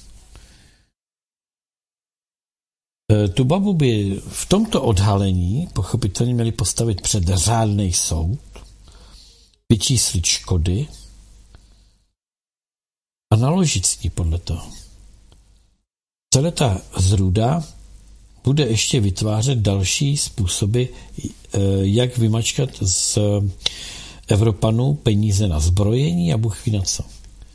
Tu babu by v tomto odhalení pochopitelně měli postavit před řádnej soud, vyčíslit škody a naložit s ní podle toho. Celá ta zrůda bude ještě vytvářet další způsoby, jak vymačkat z Evropanů peníze na zbrojení a Bůh ví na co.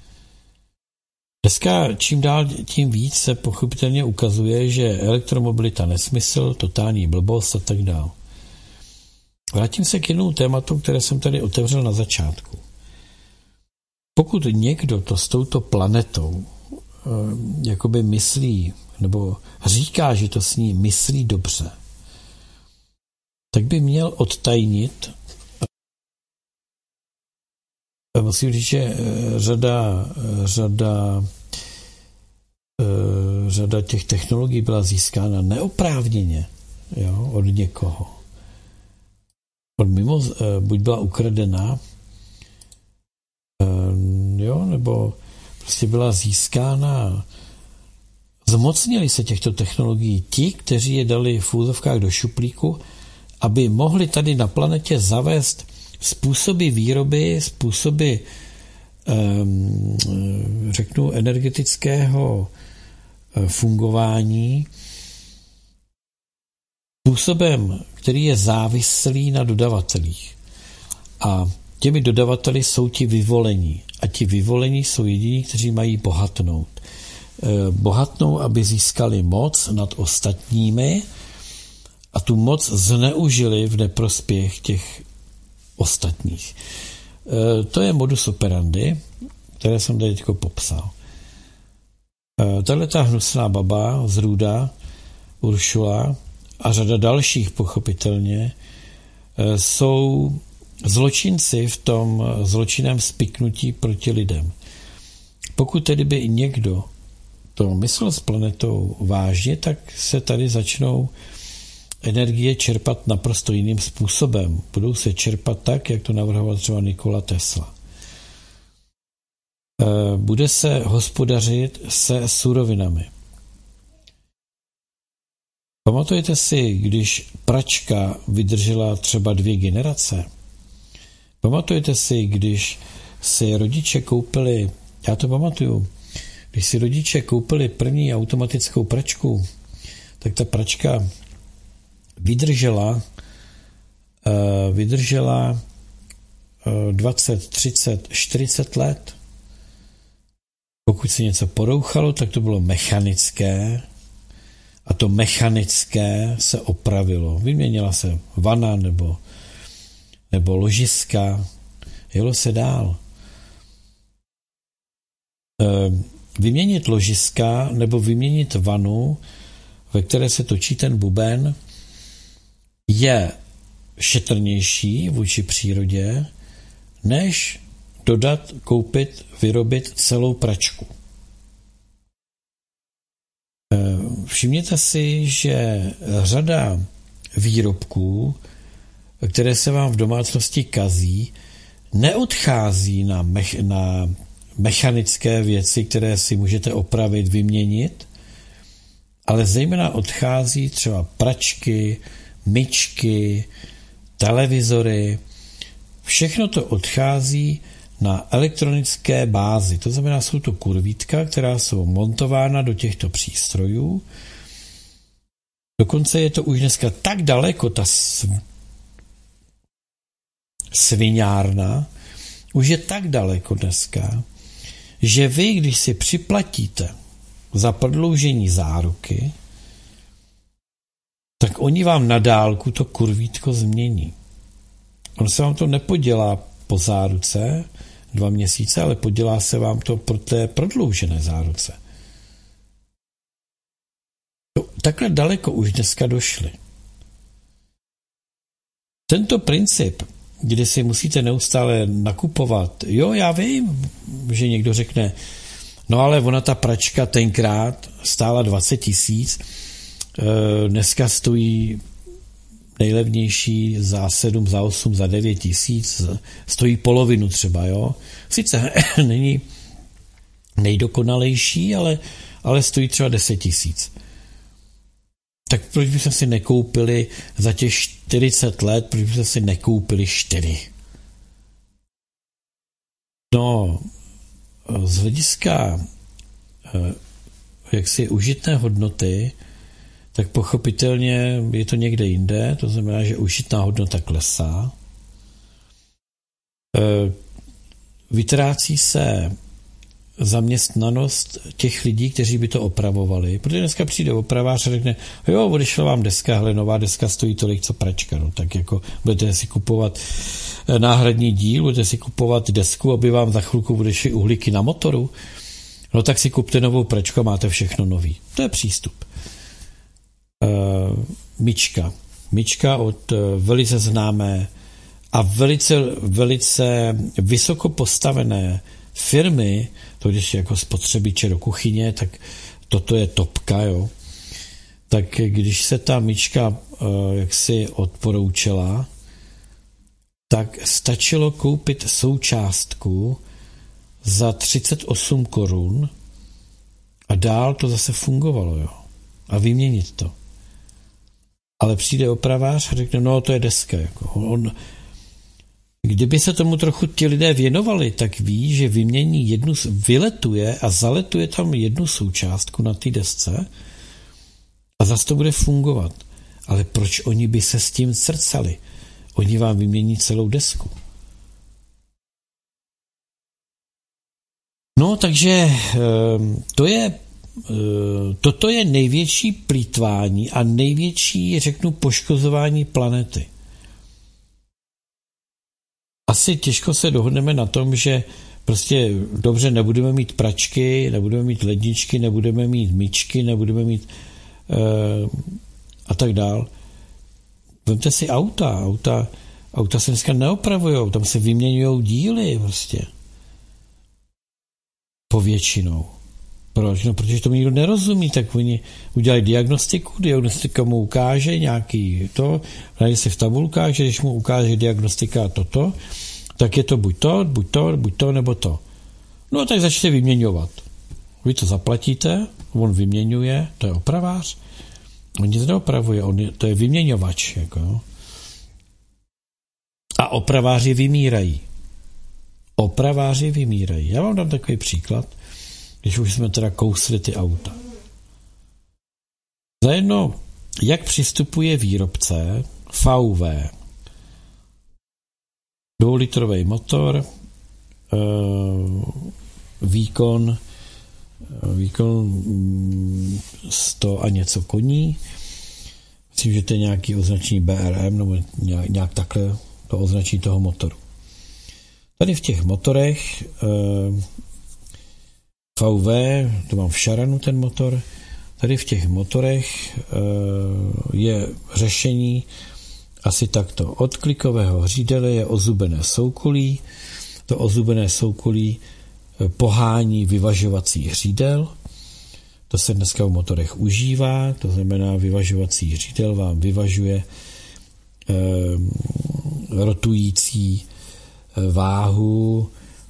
Dneska čím dál tím víc se pochopitelně ukazuje, že elektromobilita nesmysl, totální blbost a tak dále. Vrátím se k jednomu tématu, které jsem tady otevřel na začátku. Pokud někdo to s touto planetou jakoby myslí, nebo říká, že to s ní myslí dobře, tak by měl odtajnit. Musím říct, že řada těch technologií byla získána neoprávněně, jo, od někoho. Buď byla ukradená, jo, nebo prostě byla získána. Zmocnili se těchto technologií ti, kteří je dali v úzovkách do šuplíku, aby mohli tady na planetě zavést způsoby výroby, způsoby, řeknu, energetického fungování, způsobem, který je závislý na dodavatelích. A těmi dodavateli jsou ti vyvolení. A ti vyvolení jsou jediní, kteří mají bohatnout. Bohatnou, aby získali moc nad ostatními a tu moc zneužili v neprospěch těch ostatních. To je modus operandi, které jsem tady teď popsal. Tato hnusná baba z Růda, Uršula a řada dalších pochopitelně jsou zločinci v tom zločinném spiknutí proti lidem. Pokud tedy by někdo to myslel s planetou vážně, tak se tady začnou energie čerpat naprosto jiným způsobem. Budou se čerpat tak, jak to navrhoval třeba Nikola Tesla. Bude se hospodařit se surovinami. Pamatujete si, když pračka vydržela třeba 2 generace? Pamatujete si, když si rodiče koupili, já to pamatuju, když si rodiče koupili první automatickou pračku, tak ta pračka vydržela 20, 30, 40 let. Pokud se něco porouchalo, tak to bylo mechanické a to mechanické se opravilo. Vyměnila se vana nebo ložiska, jelo se dál. Vyměnit ložiska nebo vyměnit vanu, ve které se točí ten buben, je šetrnější vůči přírodě, než dodat, koupit, vyrobit celou pračku. Všimněte si, že řada výrobků, které se vám v domácnosti kazí, neodchází na mechanické věci, které si můžete opravit, vyměnit, ale zejména odchází třeba pračky, myčky, televizory. Všechno to odchází na elektronické bázi. To znamená, jsou to kurvítka, která jsou montována do těchto přístrojů. Dokonce je to už dneska tak daleko, ta sviňárna, už je tak daleko dneska, že vy, když si připlatíte za prodloužení záruky, tak oni vám na dálku to kurvítko změní. On se vám to nepodělá po záruce 2 měsíce, ale podělá se vám to pro té prodloužené záruce. No, takhle daleko už dneska došli. Tento princip, kdy si musíte neustále nakupovat, jo, já vím, že někdo řekne, no ale ona ta pračka tenkrát stála 20 000, dneska stojí, nejlevnější za 7, za 8, za 9 tisíc, stojí polovinu třeba, jo. Sice není nejdokonalejší, ale stojí třeba 10 tisíc. Tak proč bychom si nekoupili za těch 40 let, proč bychom si nekoupili 4? No, z hlediska jaksi užitné hodnoty, tak pochopitelně je to někde jinde, to znamená, že užitná hodnota klesá. Vytrácí se zaměstnanost těch lidí, kteří by to opravovali, protože dneska přijde opravář a řekne, jo, odešla vám deska, hele, nová deska stojí tolik, co pračka, no, tak jako budete si kupovat náhradní díl, budete si kupovat desku, aby vám za chvilku odešly uhlíky na motoru, no tak si kupte novou pračku a máte všechno nový. To je přístup. Myčka od velice známé a velice vysoko postavené firmy, to když je jako spotřebiče do kuchyně, tak toto je topka, jo. Tak když se ta myčka jaksi odporoučela, tak stačilo koupit součástku za 38 korun a dál to zase fungovalo, jo. A vyměnit to. Ale přijde opravář a řekne, no to je deska, jako kdyby se tomu trochu ti lidé věnovali, tak ví, že vymění vyletuje a zaletuje tam jednu součástku na té desce a zase to bude fungovat. Ale proč oni by se s tím srdcali? Oni vám vymění celou desku. No, takže toto je největší plýtvání a největší, řeknu, poškozování planety. Asi těžko se dohodneme na tom, že prostě dobře nebudeme mít pračky, nebudeme mít ledničky, nebudeme mít myčky, nebudeme mít a tak dál. Vemte si auta se dneska neopravujou, tam se vyměňují díly prostě. Povětšinou. Proč? No, protože tomu nikdo nerozumí, tak oni udělají diagnostika mu ukáže nějaký to, najde si v tabulkách, že když mu ukáže diagnostika toto, tak je to buď to, nebo to. No tak začnete vyměňovat. Vy to zaplatíte, on vyměňuje, to je opravář. On nic neopravuje, to je vyměňovač. Jako. A opraváři vymírají. Já vám dám takový příklad, když už jsme teda kousli ty auta. Zajedno, jak přistupuje výrobce VW. 2litrový motor, výkon 100 a něco koní. Myslím, že to je nějaký označení BRM, nebo nějak takhle to označí toho motoru. Tady v těch motorech VW, to mám v šaranu ten motor, tady v těch motorech je řešení asi takto. Od klikového hřídele je ozubené soukolí, to ozubené soukolí pohání vyvažovací hřídel, to se dneska v motorech užívá, to znamená vyvažovací hřídel vám vyvažuje rotující váhu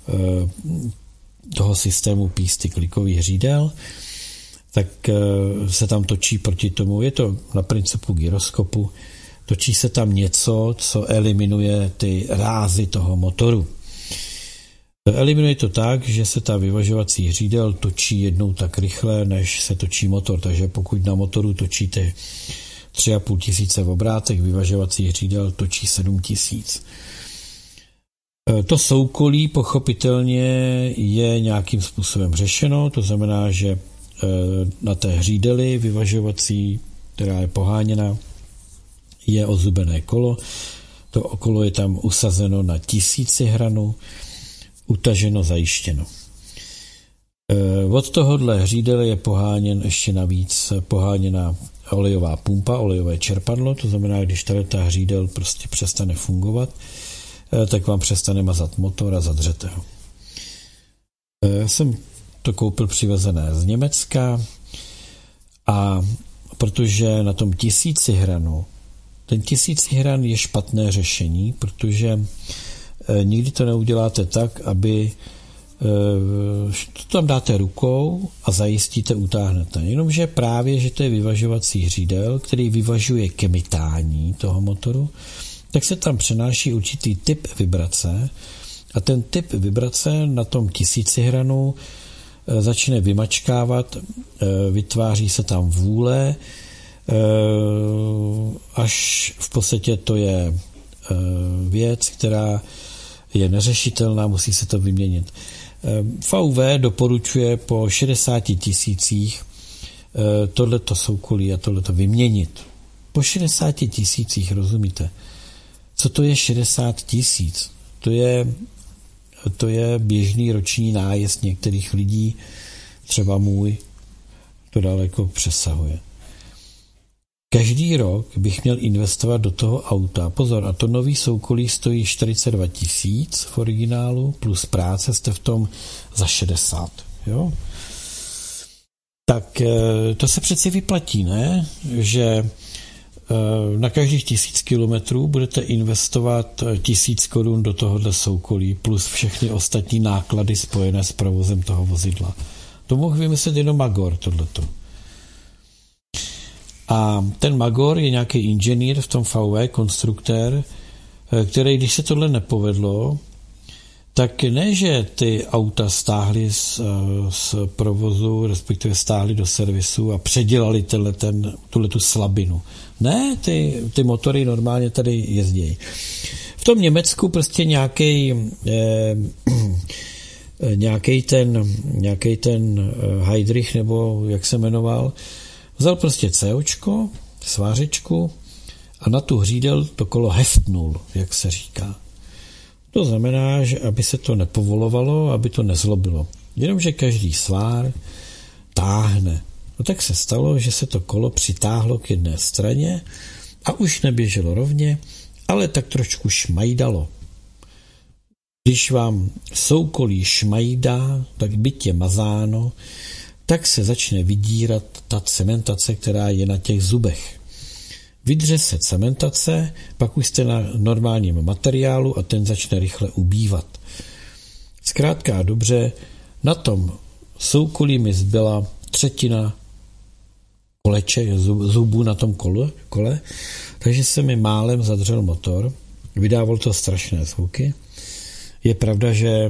toho systému písty klikových hřídel, tak se tam točí proti tomu, je to na principu gyroskopu, točí se tam něco, co eliminuje ty rázy toho motoru. Eliminuje to tak, že se ta vyvažovací hřídel točí jednou tak rychle, než se točí motor, takže pokud na motoru točíte 3,5 tisíce obrátek, vyvažovací hřídel točí 7 tisíc. To soukolí pochopitelně je nějakým způsobem řešeno, to znamená, že na té hřídeli vyvažovací, která je poháněna, je ozubené kolo. To okolo je tam usazeno na 1000 hranu, utaženo, zajištěno. Od tohohle hřídele je ještě navíc poháněna olejová pumpa, olejové čerpadlo, to znamená, když tady ta hřídel prostě přestane fungovat, tak vám přestane mazat motor a zadřete ho. Já jsem to koupil přivezené z Německa a protože na tom 1000 hranu ten 1000 hran je špatné řešení, protože nikdy to neuděláte tak, aby to tam dáte rukou a zajistíte, utáhnete. Jenomže právě, že to je vyvažovací hřídel, který vyvažuje kemitání toho motoru, tak se tam přenáší určitý typ vibrace a ten typ vibrace na tom 1000 hranu začne vymačkávat, vytváří se tam vůle, až v podstatě to je věc, která je neřešitelná, musí se to vyměnit. VV doporučuje po 60 000 tohleto soukolí a tohleto vyměnit. Po 60 000, rozumíte? Co to je 60 000? To je běžný roční nájezd některých lidí, třeba můj, to daleko přesahuje. Každý rok bych měl investovat do toho auta. Pozor, a to nový soukolí stojí 42 000 v originálu, plus práce jste v tom za 60. Jo? Tak to se přeci vyplatí, ne? Že na každých 1000 kilometrů budete investovat 1000 korun do tohohle soukolí, plus všechny ostatní náklady spojené s provozem toho vozidla. To mohl vymyslet jenom Magor, tohleto. A ten Magor je nějaký inženýr v tom VW, konstruktér, který, když se tohle nepovedlo, tak ne, že ty auta stáhli z provozu, respektive stáhli do servisu a předělali tuhletu slabinu. Ne, ty motory normálně tady jezdí. V tom Německu prostě nějaký ten Heydrich, nebo jak se jmenoval, vzal prostě COčko, svářečku a na tu hřídel to kolo heftnul, jak se říká. To znamená, že aby se to nepovolovalo, aby to nezlobilo. Jenomže každý svár táhne. No tak se stalo, že se to kolo přitáhlo k jedné straně a už neběželo rovně, ale tak trošku šmajdalo. Když vám soukolí šmajdá, tak byť je mazáno, tak se začne vydírat ta cementace, která je na těch zubech. Vydře se cementace, pak už jste na normálním materiálu a ten začne rychle ubývat. Zkrátka a dobře, na tom soukolí mi zbyla 1/3 koleček, zubů na tom kole, takže se mi málem zadřel motor, vydával to strašné zvuky. Je pravda, že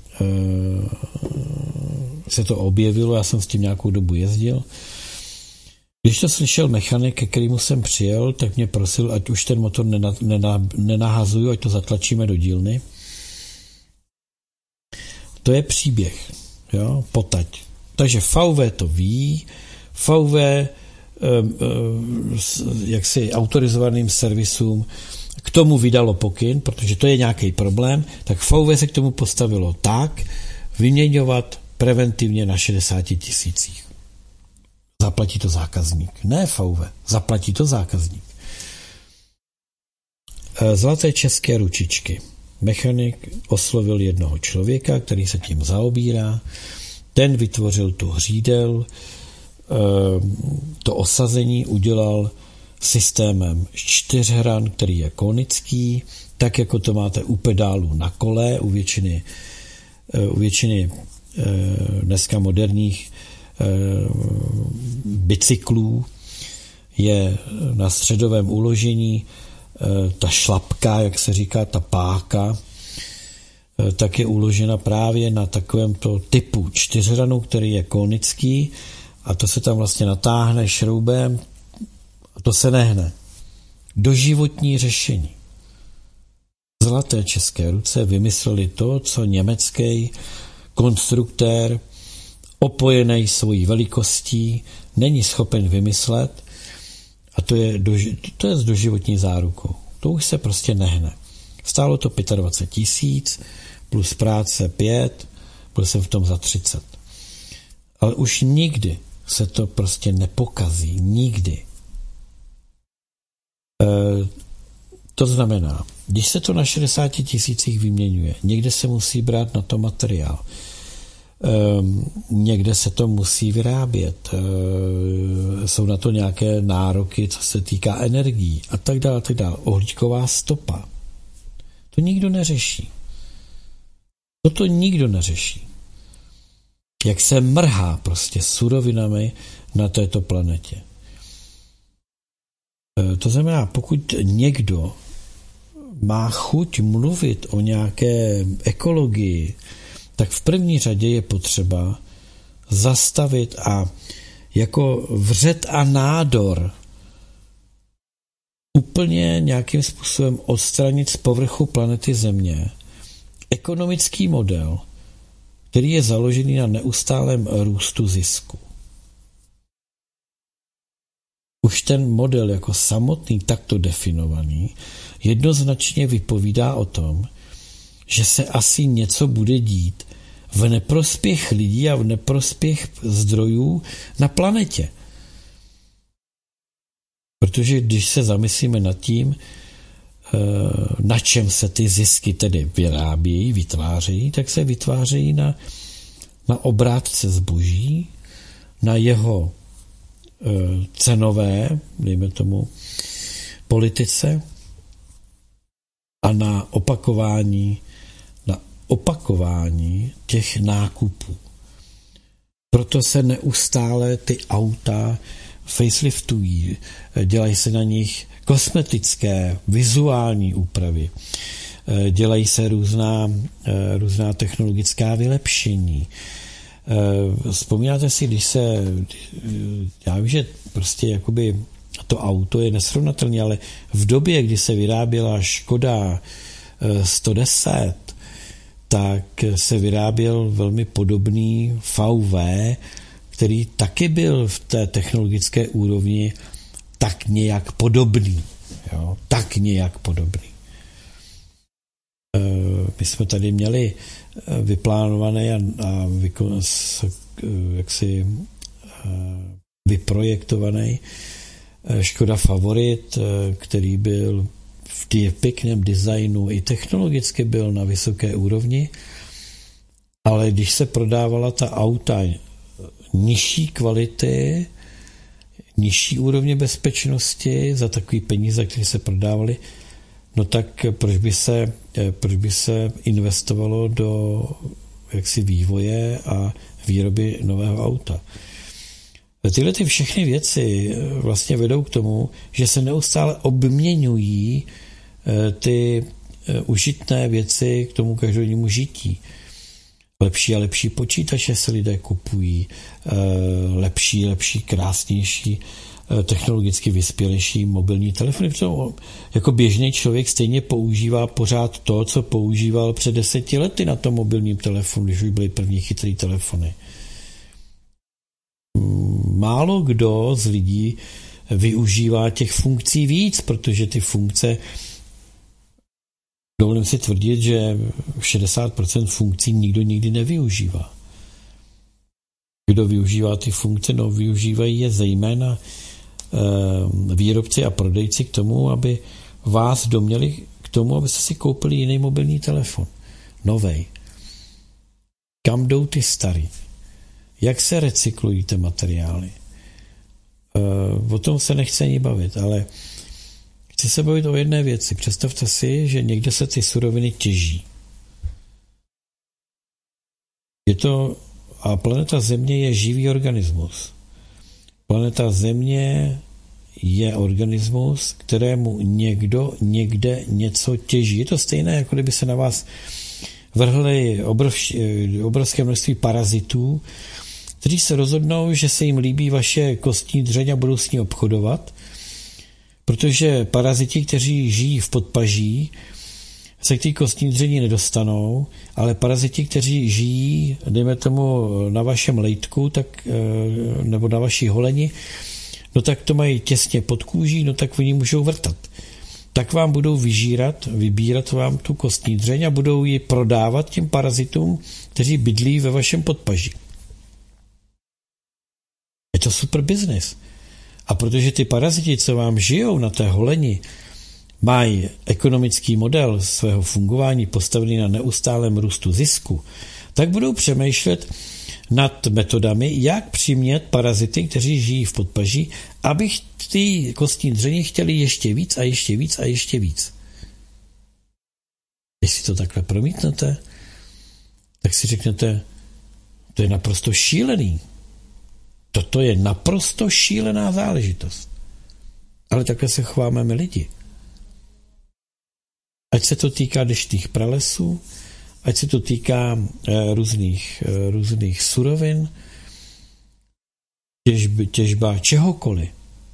se to objevilo, já jsem s tím nějakou dobu jezdil. Když to slyšel mechanik, ke kterému jsem přijel, tak mě prosil, ať už ten motor nenahazuju, ať to zatlačíme do dílny. To je příběh, jo, potať. Takže VW to ví, VW jaksi autorizovaným servisům k tomu vydalo pokyn, protože to je nějaký problém, tak VW se k tomu postavilo tak, vyměňovat preventivně na 60 000. Zaplatí to zákazník. Ne VW, zaplatí to zákazník. Zlaté české ručičky. Mechanik oslovil jednoho člověka, který se tím zaobírá. Ten vytvořil tu hřídel, to osazení udělal systémem 4 hran, který je konický, tak jako to máte u pedálů na kole, u většiny dneska moderních bicyklů je na středovém uložení ta šlapka, jak se říká, ta páka, tak je uložena právě na takovémto typu 4hranu, který je konický a to se tam vlastně natáhne šroubem a to se nehne. Doživotní řešení. Zlaté české ruce vymysleli to, co německý konstruktér opojený svojí velikostí není schopen vymyslet a to je s doživotní zárukou. To už se prostě nehne. Stálo to 25 000 plus práce 5, byl jsem v tom za 30. Ale už nikdy se to prostě nepokazí. Nikdy. To znamená, když se to na 60 000 vyměňuje, někde se musí brát na to materiál. někde se to musí vyrábět, jsou na to nějaké nároky, co se týká energií a tak dále, tak dále. Uhlíková stopa. To nikdo neřeší. Toto nikdo neřeší. Jak se mrhá prostě surovinami na této planetě. To znamená, pokud někdo má chuť mluvit o nějaké ekologii, tak v první řadě je potřeba zastavit a jako vřet a nádor úplně nějakým způsobem odstranit z povrchu planety Země ekonomický model, který je založený na neustálém růstu zisku. Už ten model jako samotný takto definovaný jednoznačně vypovídá o tom, že se asi něco bude dít v neprospěch lidí a v neprospěch zdrojů na planetě. Protože když se zamyslíme nad tím, na čem se ty zisky tedy vyrábějí, vytvářejí, tak se vytvářejí na obrátce zboží, na jeho cenové, dejme tomu, politice a na opakování těch nákupů. Proto se neustále ty auta faceliftují, dělají se na nich kosmetické, vizuální úpravy, dělají se různá technologická vylepšení. Vzpomínáte si, já vím, že prostě jakoby to auto je nesrovnatelné, ale v době, kdy se vyráběla Škoda 110, tak se vyráběl velmi podobný VW, který taky byl v té technologické úrovni tak nějak podobný. Jo? Tak nějak podobný. My jsme tady měli vyplánované a jaksi vyprojektovaný Škoda Favorit, který byl v pěkném designu i technologicky byl na vysoké úrovni, ale když se prodávala ta auta nižší kvality, nižší úrovně bezpečnosti za takový peníze, které se prodávaly, no tak proč by se investovalo do jaksi vývoje a výroby nového auta. Tyhle ty všechny věci vlastně vedou k tomu, že se neustále obměňují ty užitné věci k tomu každodennímu žití. Lepší a lepší počítače se lidé kupují, lepší, krásnější, technologicky vyspělejší mobilní telefony. Jako běžný člověk stejně používá pořád to, co používal před 10 lety na tom mobilním telefonu, když už byly první chytrý telefony. Málo kdo z lidí využívá těch funkcí víc, protože ty funkce, dovolím si tvrdit, že 60% funkcí nikdo nikdy nevyužívá. Kdo využívá ty funkce? No, využívají je zejména výrobci a prodejci k tomu, aby vás doměli k tomu, abyste si koupili jiný mobilní telefon. Novej. Kam jdou ty starý? Jak se recyklují ty materiály? O tom se nechci ani bavit, ale chci se bavit o jedné věci. Představte si, že někde se ty suroviny těží. A planeta Země je živý organismus. Planeta Země je organismus, kterému někdo někde něco těží. Je to stejné, jako kdyby se na vás vrhly obrovské množství parazitů, kteří se rozhodnou, že se jim líbí vaše kostní dřeň a budou s ní obchodovat, protože paraziti, kteří žijí v podpaží, se k té kostní dření nedostanou, ale paraziti, kteří žijí, dejme tomu, na vašem lejtku, tak, nebo na vaší holeni, no tak to mají těsně pod kůží, no tak oni můžou vrtat. Tak vám budou vybírat vám tu kostní dřeň a budou ji prodávat těm parazitům, kteří bydlí ve vašem podpaží. Je to super biznis. A protože ty paraziti, co vám žijou na té holeni, mají ekonomický model svého fungování postavený na neustálém růstu zisku, tak budou přemýšlet nad metodami, jak přimět parazity, kteří žijí v podpaží, aby ty kostní dřeně chtěli ještě víc a ještě víc a ještě víc. Když si to takhle promítnete, tak si řeknete, to je naprosto šílený. Toto je naprosto šílená záležitost. Ale takhle se chováme my lidi. Ať se to týká deštných pralesů, ať se to týká různých surovin, těžba čehokoliv.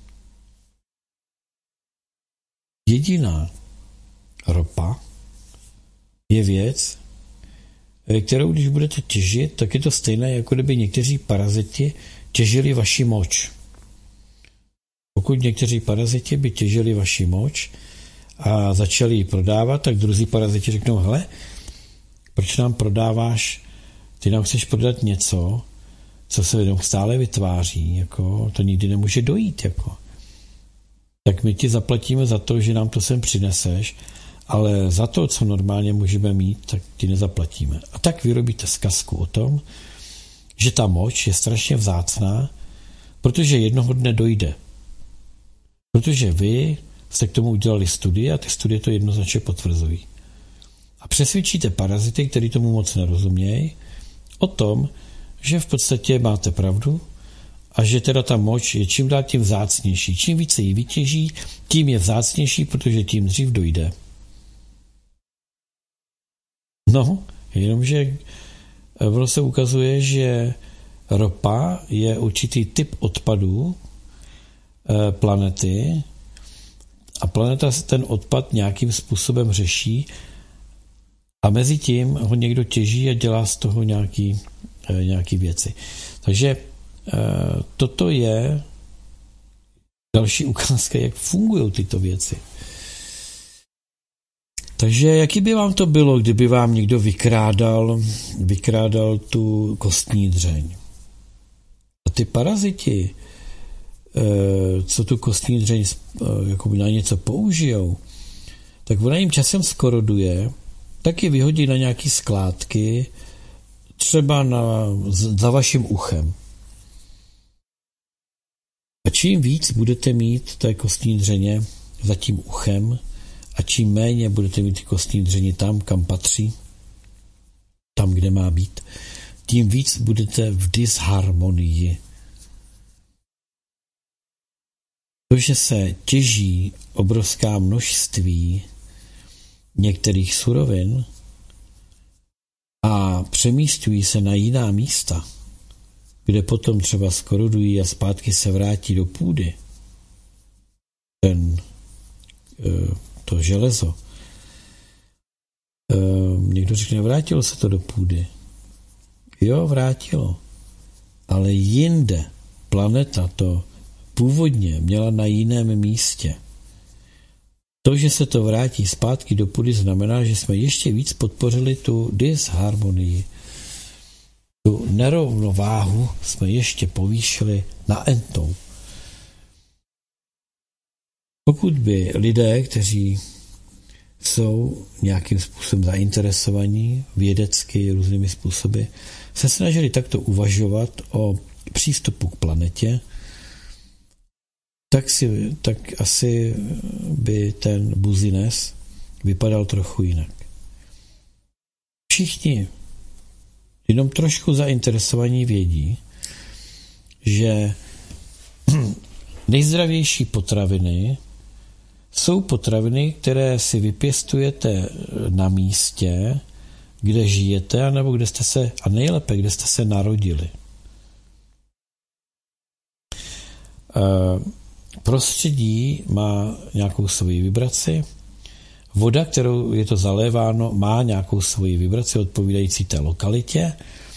Jediná ropa je věc, kterou když budete těžit, tak je to stejné, jako kdyby někteří paraziti těžili vaši moč. Pokud někteří paraziti by těžili vaši moč a začali ji prodávat, tak druzí paraziti řeknou, hele, proč nám prodáváš, ty nám chceš prodat něco, co se stále vytváří, jako, to nikdy nemůže dojít, jako. Tak my ti zaplatíme za to, že nám to sem přineseš, ale za to, co normálně můžeme mít, tak ti nezaplatíme. A tak vyrobíte zkazku o tom, že ta moč je strašně vzácná, protože jednoho dne dojde. Protože vy jste k tomu udělali studie a ty studie to jednoznačně potvrzují. A přesvědčíte parazity, který tomu moc nerozumějí, o tom, že v podstatě máte pravdu a že teda ta moč je čím dál tím vzácnější. Čím více ji vytěží, tím je vzácnější, protože tím dřív dojde. No, jenomže ono se ukazuje, že ropa je určitý typ odpadů planety a planeta ten odpad nějakým způsobem řeší a mezi tím ho někdo těží a dělá z toho nějaký věci. Takže toto je další ukázka, jak fungují tyto věci. Takže jaký by vám to bylo, kdyby vám někdo vykrádal tu kostní dřeň? A ty paraziti, co tu kostní dřeň jakoby na něco použijou, tak ona jim časem skoroduje, tak je vyhodí na nějaký skládky, třeba za vaším uchem. A čím víc budete mít té kostní dřeně za tím uchem, a čím méně budete mít ty kostní dřeně tam, kam patří, tam, kde má být, tím víc budete v disharmonii. To, že se těží obrovská množství některých surovin a přemístují se na jiná místa, kde potom třeba skorodují a zpátky se vrátí do půdy, to železo. Někdo řekne, vrátilo se to do půdy. Jo, vrátilo. Ale jinde planeta to původně měla na jiném místě. To, že se to vrátí zpátky do půdy, znamená, že jsme ještě víc podpořili tu disharmonii. Tu nerovnováhu jsme ještě povýšili na entou. Pokud by lidé, kteří jsou nějakým způsobem zainteresovaní vědecky různými způsoby, se snažili takto uvažovat o přístupu k planetě, tak asi by ten business vypadal trochu jinak. Všichni jenom trošku zainteresovaní vědí, že nejzdravější potraviny jsou potraviny, které si vypěstujete na místě, kde žijete, anebo kde jste se, a nejlépe, kde jste se narodili. Prostředí má nějakou svoji vibraci, voda, kterou je to zaléváno, má nějakou svoji vibraci odpovídající té lokalitě.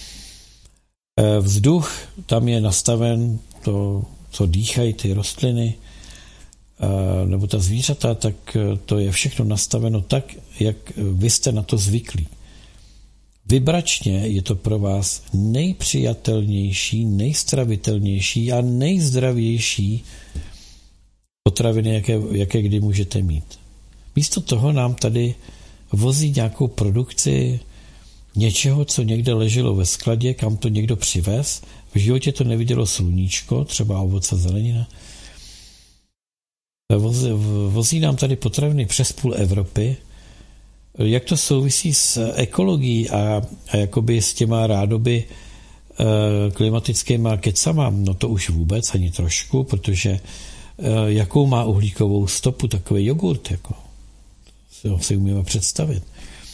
Vzduch, tam je nastaven to, co dýchají ty rostliny, nebo ta zvířata, tak to je všechno nastaveno tak, jak vy jste na to zvyklí. Vibračně je to pro vás nejpřijatelnější, nejstravitelnější a nejzdravější potraviny, jaké kdy můžete mít. Místo toho nám tady vozí nějakou produkci něčeho, co někde leželo ve skladě, kam to někdo přivez. V životě to nevidělo sluníčko, třeba ovoce, zelenina. Vozí nám tady potraviny přes půl Evropy. Jak to souvisí s ekologií a jakoby s těma rádoby klimatickýma kecama, no to už vůbec ani trošku, protože jakou má uhlíkovou stopu takový jogurt, jako si umíme představit.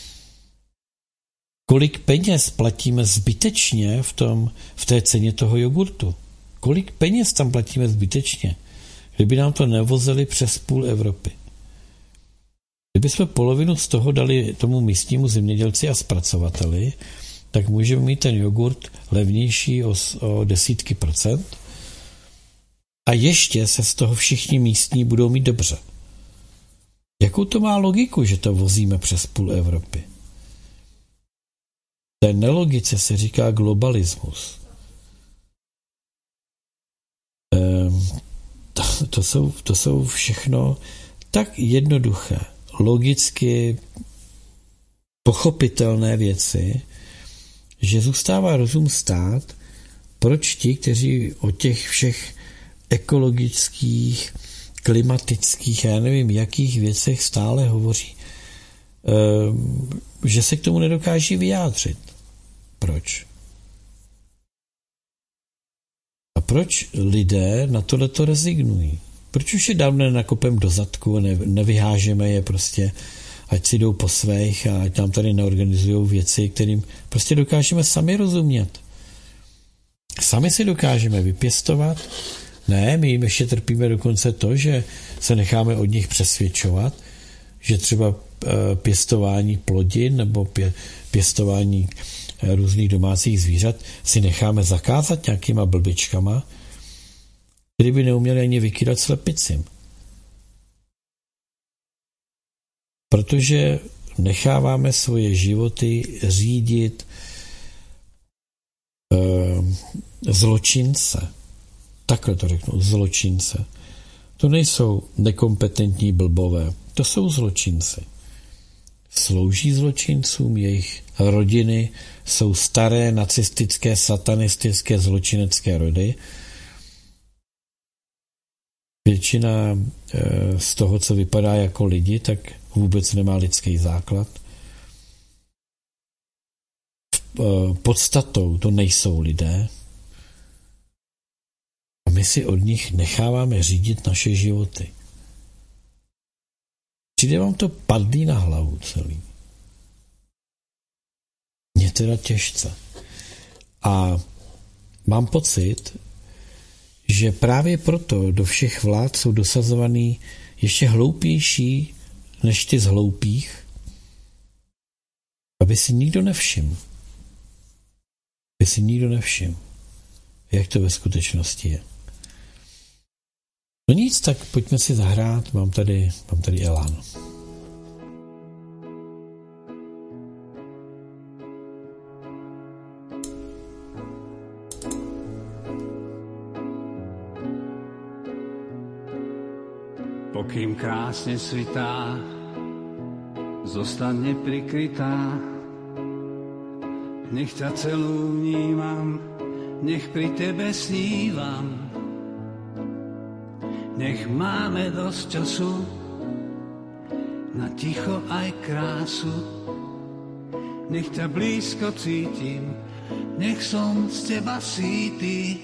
Kolik peněz platíme zbytečně v té ceně toho jogurtu? Kolik peněz tam platíme zbytečně, kdyby nám to nevozili přes půl Evropy? Kdybychom polovinu z toho dali tomu místnímu zemědělci a zpracovateli, tak můžeme mít ten jogurt levnější o desítky procent a ještě se z toho všichni místní budou mít dobře. Jakou to má logiku, že to vozíme přes půl Evropy? Té nelogice se říká globalismus. To jsou všechno tak jednoduché, logicky pochopitelné věci, že zůstává rozum stát, proč ti, kteří o těch všech ekologických, klimatických, já nevím, jakých věcech stále hovoří, že se k tomu nedokáží vyjádřit. Proč? A proč lidé na tohleto rezignují? Proč už je dávno nenakopem do zadku, nevyhážeme je prostě, ať si jdou po svých a ať nám tady neorganizujou věci, kterým prostě dokážeme sami rozumět. Sami si dokážeme vypěstovat. Ne, my jim ještě trpíme dokonce to, že se necháme od nich přesvědčovat, že třeba pěstování plodin nebo pěstování různých domácích zvířat si necháme zakázat nějakýma blbičkama, který by neuměli ani vykýdat slepicím. Protože necháváme svoje životy řídit zločince. Takhle to řeknu, zločince. To nejsou nekompetentní blbové, to jsou zločinci. Slouží zločincům, jejich rodiny jsou staré, nacistické, satanistické, zločinecké rody. Většina z toho, co vypadá jako lidi, tak vůbec nemá lidský základ. Podstatou to nejsou lidé. A my si od nich necháváme řídit naše životy. Přijde vám to padlý na hlavu celý. Mně teda těžce. A mám pocit, že právě proto do všech vlád jsou dosazovaný ještě hloupější než ty z hloupých, aby si nikdo nevšiml. Jak to ve skutečnosti je. No nic, tak pojďme si zahrát, mám tady elán. Pokým krásne svitá, zostane prikrytá. Nech ťa celú vnímam, nech pri tebe snívam. Nech máme dosť času na ticho aj krásu. Nech ťa blízko cítim, nech som z teba sýty.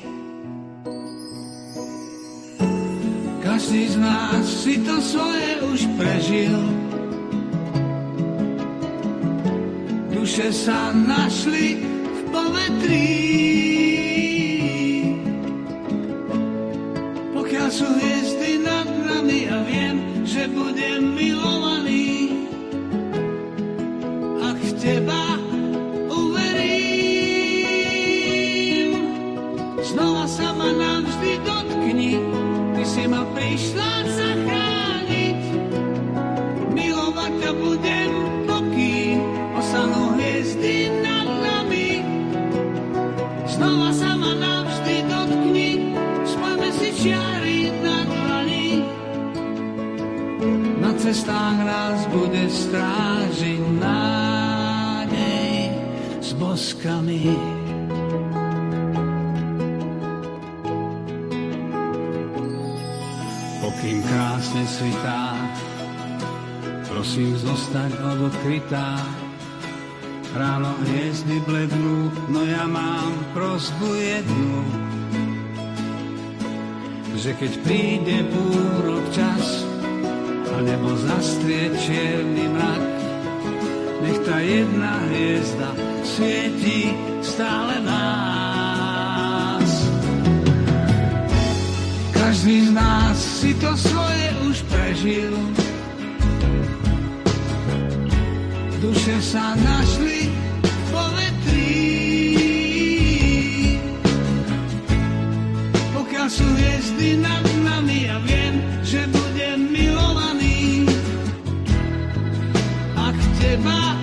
Každý z nás si to svoje už prežil. Duše sa našli v povetrí. Pokiaľ sú hviezdy nad nami a viem, že budem milovaný, ak v teba uverím, znova sa ma navždy dotkni. Ty si ma prišla zachrániť, milovať ťa budem, pokým ostanú hviezdy nad nami. Znova sa ma navždy dotkni, spojme si čiary na dlani. Na cestách boskami. Pokým krásne svitá, prosím zostať odkrytá. Ráno hviezdy blednú, no ja mám prosbu jednu, že keď príde búrok čas a nebo zastrie čierny mrak, nech tá jedna hviezda svieti stále nás. Každý z nás si to svoje už prežil, duše sa našli v povetrí. Pokiaľ sú hviezdy nad nami, ja viem, že budem milovaný. Ak teba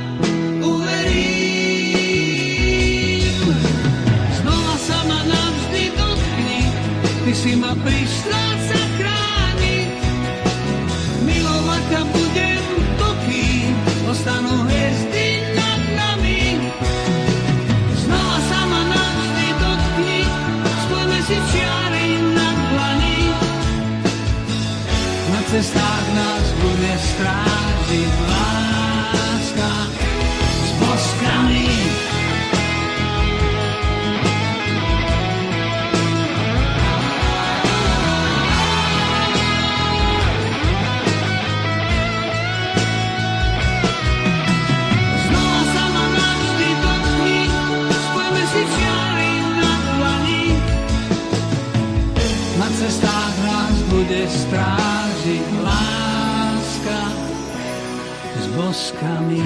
uverím, znova sa ma navždy dotkni, ty si ma prišla zachrániť. Milovať ťa budem, pokým ostanú hviezdy nad nami. Znova sa ma navždy dotkni, spojme si čiary na dlani. Na cestách nás bude strážiť láska s boskami. Na cestách nás bude strážiť láska s boskami.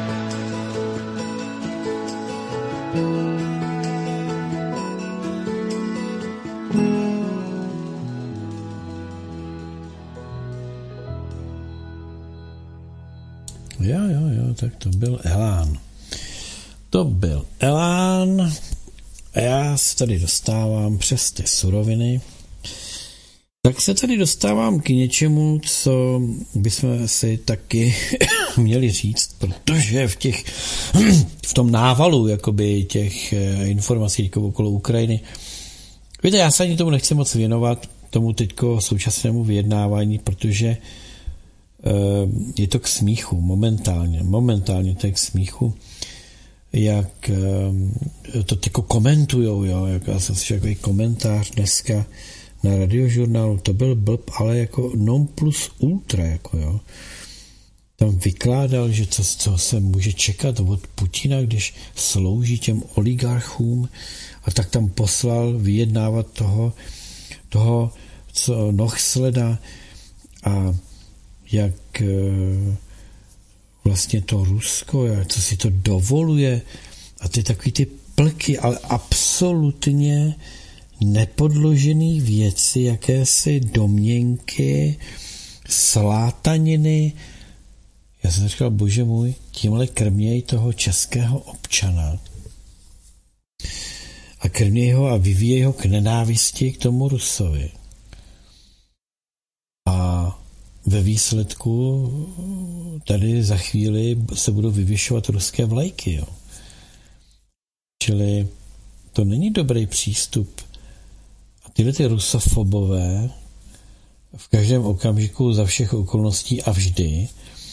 Jo, tak to byl Elán. To byl Elán a já se tady dostávám přes ty suroviny. Tak se tady dostávám k něčemu, co bychom si taky měli říct, protože v tom návalu jakoby těch informací okolo Ukrajiny, víte, já se ani tomu nechci moc věnovat, tomu teďko současnému vyjednávání, protože je to k smíchu, momentálně to je k smíchu, jak to teďko komentujou, jo, jak já jsem si takový komentář dneska na radiožurnálu, to byl blb, ale jako non plus ultra, jako jo. Tam vykládal, že co se může čekat od Putina, když slouží těm oligarchům, a tak tam poslal vyjednávat toho co Nohsleda, a jak vlastně to Rusko, co si to dovoluje, a ty takový ty plky, ale absolutně nepodložený věci, jakési domněnky, slátaniny. Já jsem říkal, bože můj, tímhle krmějí toho českého občana a krmějí ho a vyvíjejí ho k nenávisti k tomu Rusovi. A ve výsledku tady za chvíli se budou vyvěšovat ruské vlajky. Jo. Čili to není dobrý přístup. A tyhle ty rusofobové v každém okamžiku za všech okolností a vždy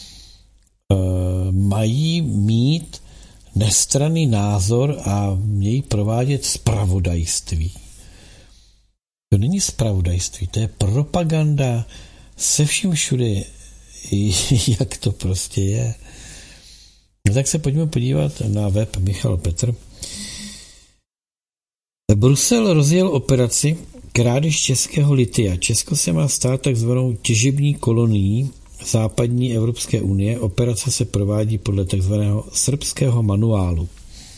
mají mít nestranný názor a mějí provádět zpravodajství. To není zpravodajství, to je propaganda se vším všude, jak to prostě je. No tak se pojďme podívat na web Michal Petr. Brusel rozjel operaci krádež českého litia. Česko se má stát takzvanou těžební kolonií západní Evropské unie. Operace se provádí podle takzvaného srbského manuálu.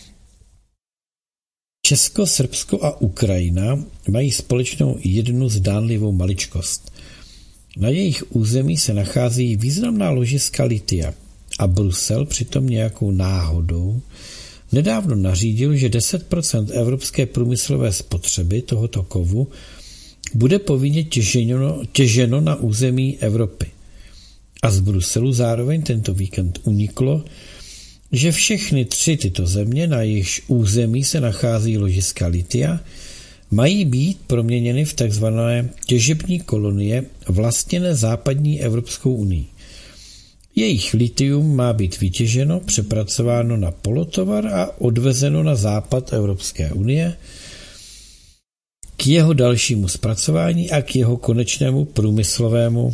Česko, Srbsko a Ukrajina mají společnou jednu zdánlivou maličkost. Na jejich území se nachází významná ložiska litia a Brusel přitom nějakou náhodou nedávno nařídil, že 10% evropské průmyslové spotřeby tohoto kovu bude povinně těženo na území Evropy. A z Bruselu zároveň tento víkend uniklo, že všechny 3 tyto země, na jejichž území se nachází ložiska litia, mají být proměněny v takzvané těžební kolonie vlastněné západní Evropskou unii. Jejich litium má být vytěženo, přepracováno na polotovar a odvezeno na západ Evropské unie k jeho dalšímu zpracování a k jeho konečnému průmyslovému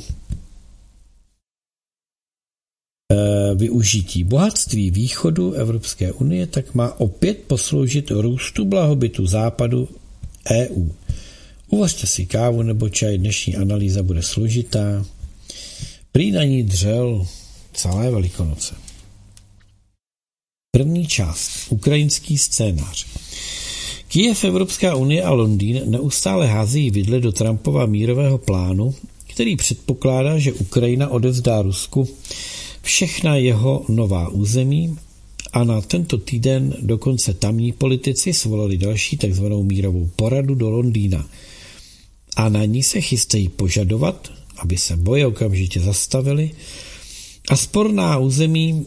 využití. Bohatství východu Evropské unie tak má opět posloužit růstu blahobytu západu EU. Uvařte si kávu nebo čaj, dnešní analýza bude složitá. Prý na ní dřel celé Velikonoce. První část. Ukrajinský scénář. Kyjev, Evropská unie a Londýn neustále házejí vidle do Trumpova mírového plánu, který předpokládá, že Ukrajina odevzdá Rusku všechna jeho nová území a na tento týden dokonce tamní politici svolali další takzvanou mírovou poradu do Londýna. A na ní se chystají požadovat, aby se boje okamžitě zastavily a sporná území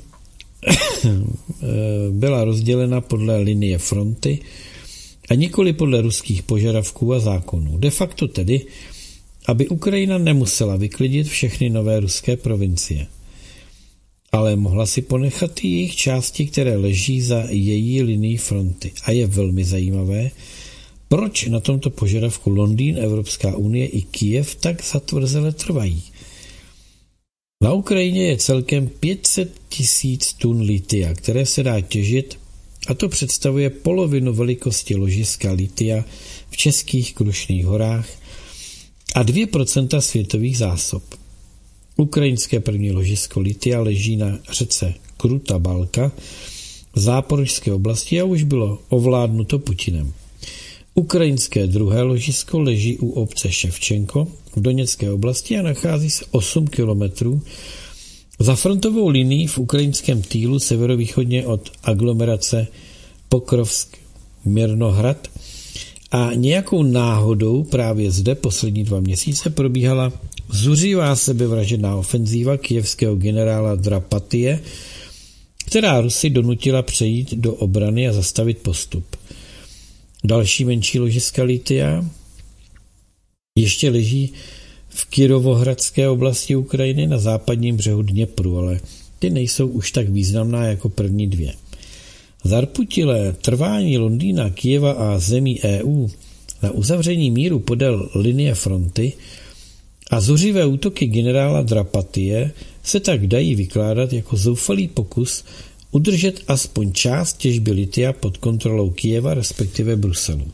byla rozdělena podle linie fronty a nikoli podle ruských požadavků a zákonů. De facto tedy, aby Ukrajina nemusela vyklidit všechny nové ruské provincie, ale mohla si ponechat i jejich části, které leží za její linií fronty. A je velmi zajímavé, proč na tomto požadavku Londýn, Evropská unie i Kyjev tak zatvrzele trvají. Na Ukrajině je celkem 500 000 tun litia, které se dá těžit, a to představuje polovinu velikosti ložiska litia v Českých Krušných horách a 2% světových zásob. Ukrajinské první ložisko litia leží na řece Kruta Balka v Záporožské oblasti a už bylo ovládnuto Putinem. Ukrajinské druhé ložisko leží u obce Ševčenko v Doněcké oblasti a nachází se 8 kilometrů za frontovou linií v ukrajinském Týlu severovýchodně od aglomerace Pokrovsk-Mirnohrad a nějakou náhodou právě zde poslední 2 měsíce probíhala zuřivá sebevražedná ofenzíva kyjevského generála Drapatie, která Rusy donutila přejít do obrany a zastavit postup. Další menší ložiska litia ještě leží v Kirovohradské oblasti Ukrajiny na západním břehu Dněpru, ale ty nejsou už tak významná jako první 2. Zarputilé trvání Londýna, Kyjeva a zemí EU na uzavření míru podél linie fronty a zuřivé útoky generála Drapatie se tak dají vykládat jako zoufalý pokus udržet aspoň část těžby litia pod kontrolou Kyjeva, respektive Bruselu.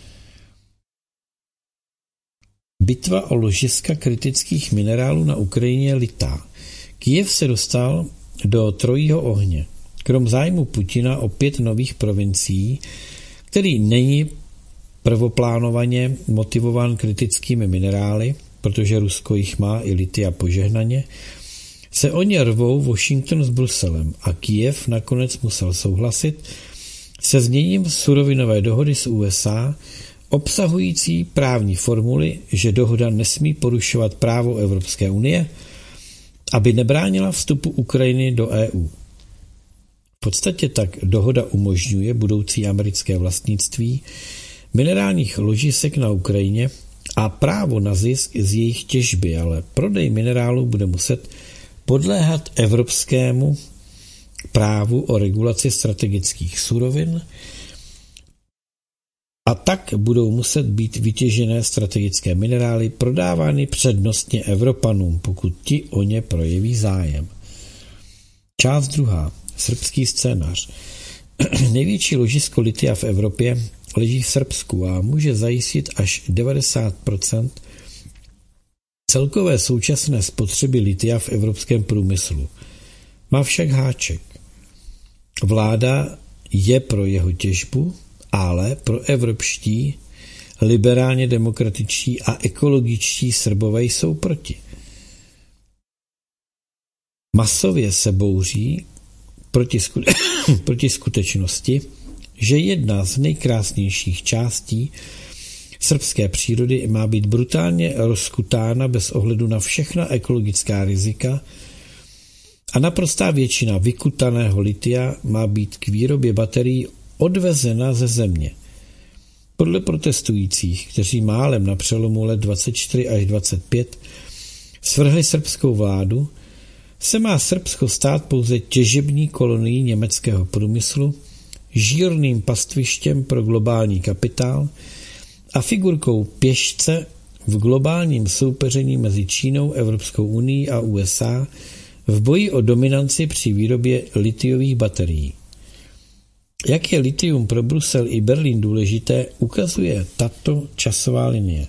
Bitva o ložiska kritických minerálů na Ukrajině je litá. Kyjev se dostal do trojího ohně. Krom zájmu Putina o 5 nových provincií, který není prvoplánovaně motivován kritickými minerály, protože Rusko jich má i litia požehnaně, se o ně rvou Washington s Bruselem a Kyjev nakonec musel souhlasit se zněním surovinové dohody s USA, obsahující právní formuly, že dohoda nesmí porušovat právo Evropské unie, aby nebránila vstupu Ukrajiny do EU. V podstatě tak dohoda umožňuje budoucí americké vlastnictví minerálních ložisek na Ukrajině a právo na zisk z jejich těžby, ale prodej minerálů bude muset podléhat evropskému právu o regulaci strategických surovin a tak budou muset být vytěžené strategické minerály prodávány přednostně Evropanům, pokud ti o ně projeví zájem. Část 2. Srbský scénář. Největší ložisko litia v Evropě leží v Srbsku a může zajistit až 90% celkové současné spotřeby litia v evropském průmyslu. Má však háček. Vláda je pro jeho těžbu, ale pro evropští, liberálně demokratičtí a ekologičtí Srbové jsou proti. Masově se bouří proti skutečnosti, že jedna z nejkrásnějších částí srbské přírody má být brutálně rozkutána bez ohledu na všechna ekologická rizika a naprostá většina vykutaného litia má být k výrobě baterií odvezena ze země. Podle protestujících, kteří málem na přelomu let 24 až 25 svrhli srbskou vládu, se má Srbsko stát pouze těžební kolonií německého průmyslu, žírným pastvištěm pro globální kapitál a figurkou pěšce v globálním soupeření mezi Čínou, Evropskou unií a USA v boji o dominanci při výrobě litiových baterií. Jak je litium pro Brusel i Berlín důležité, ukazuje tato časová linie.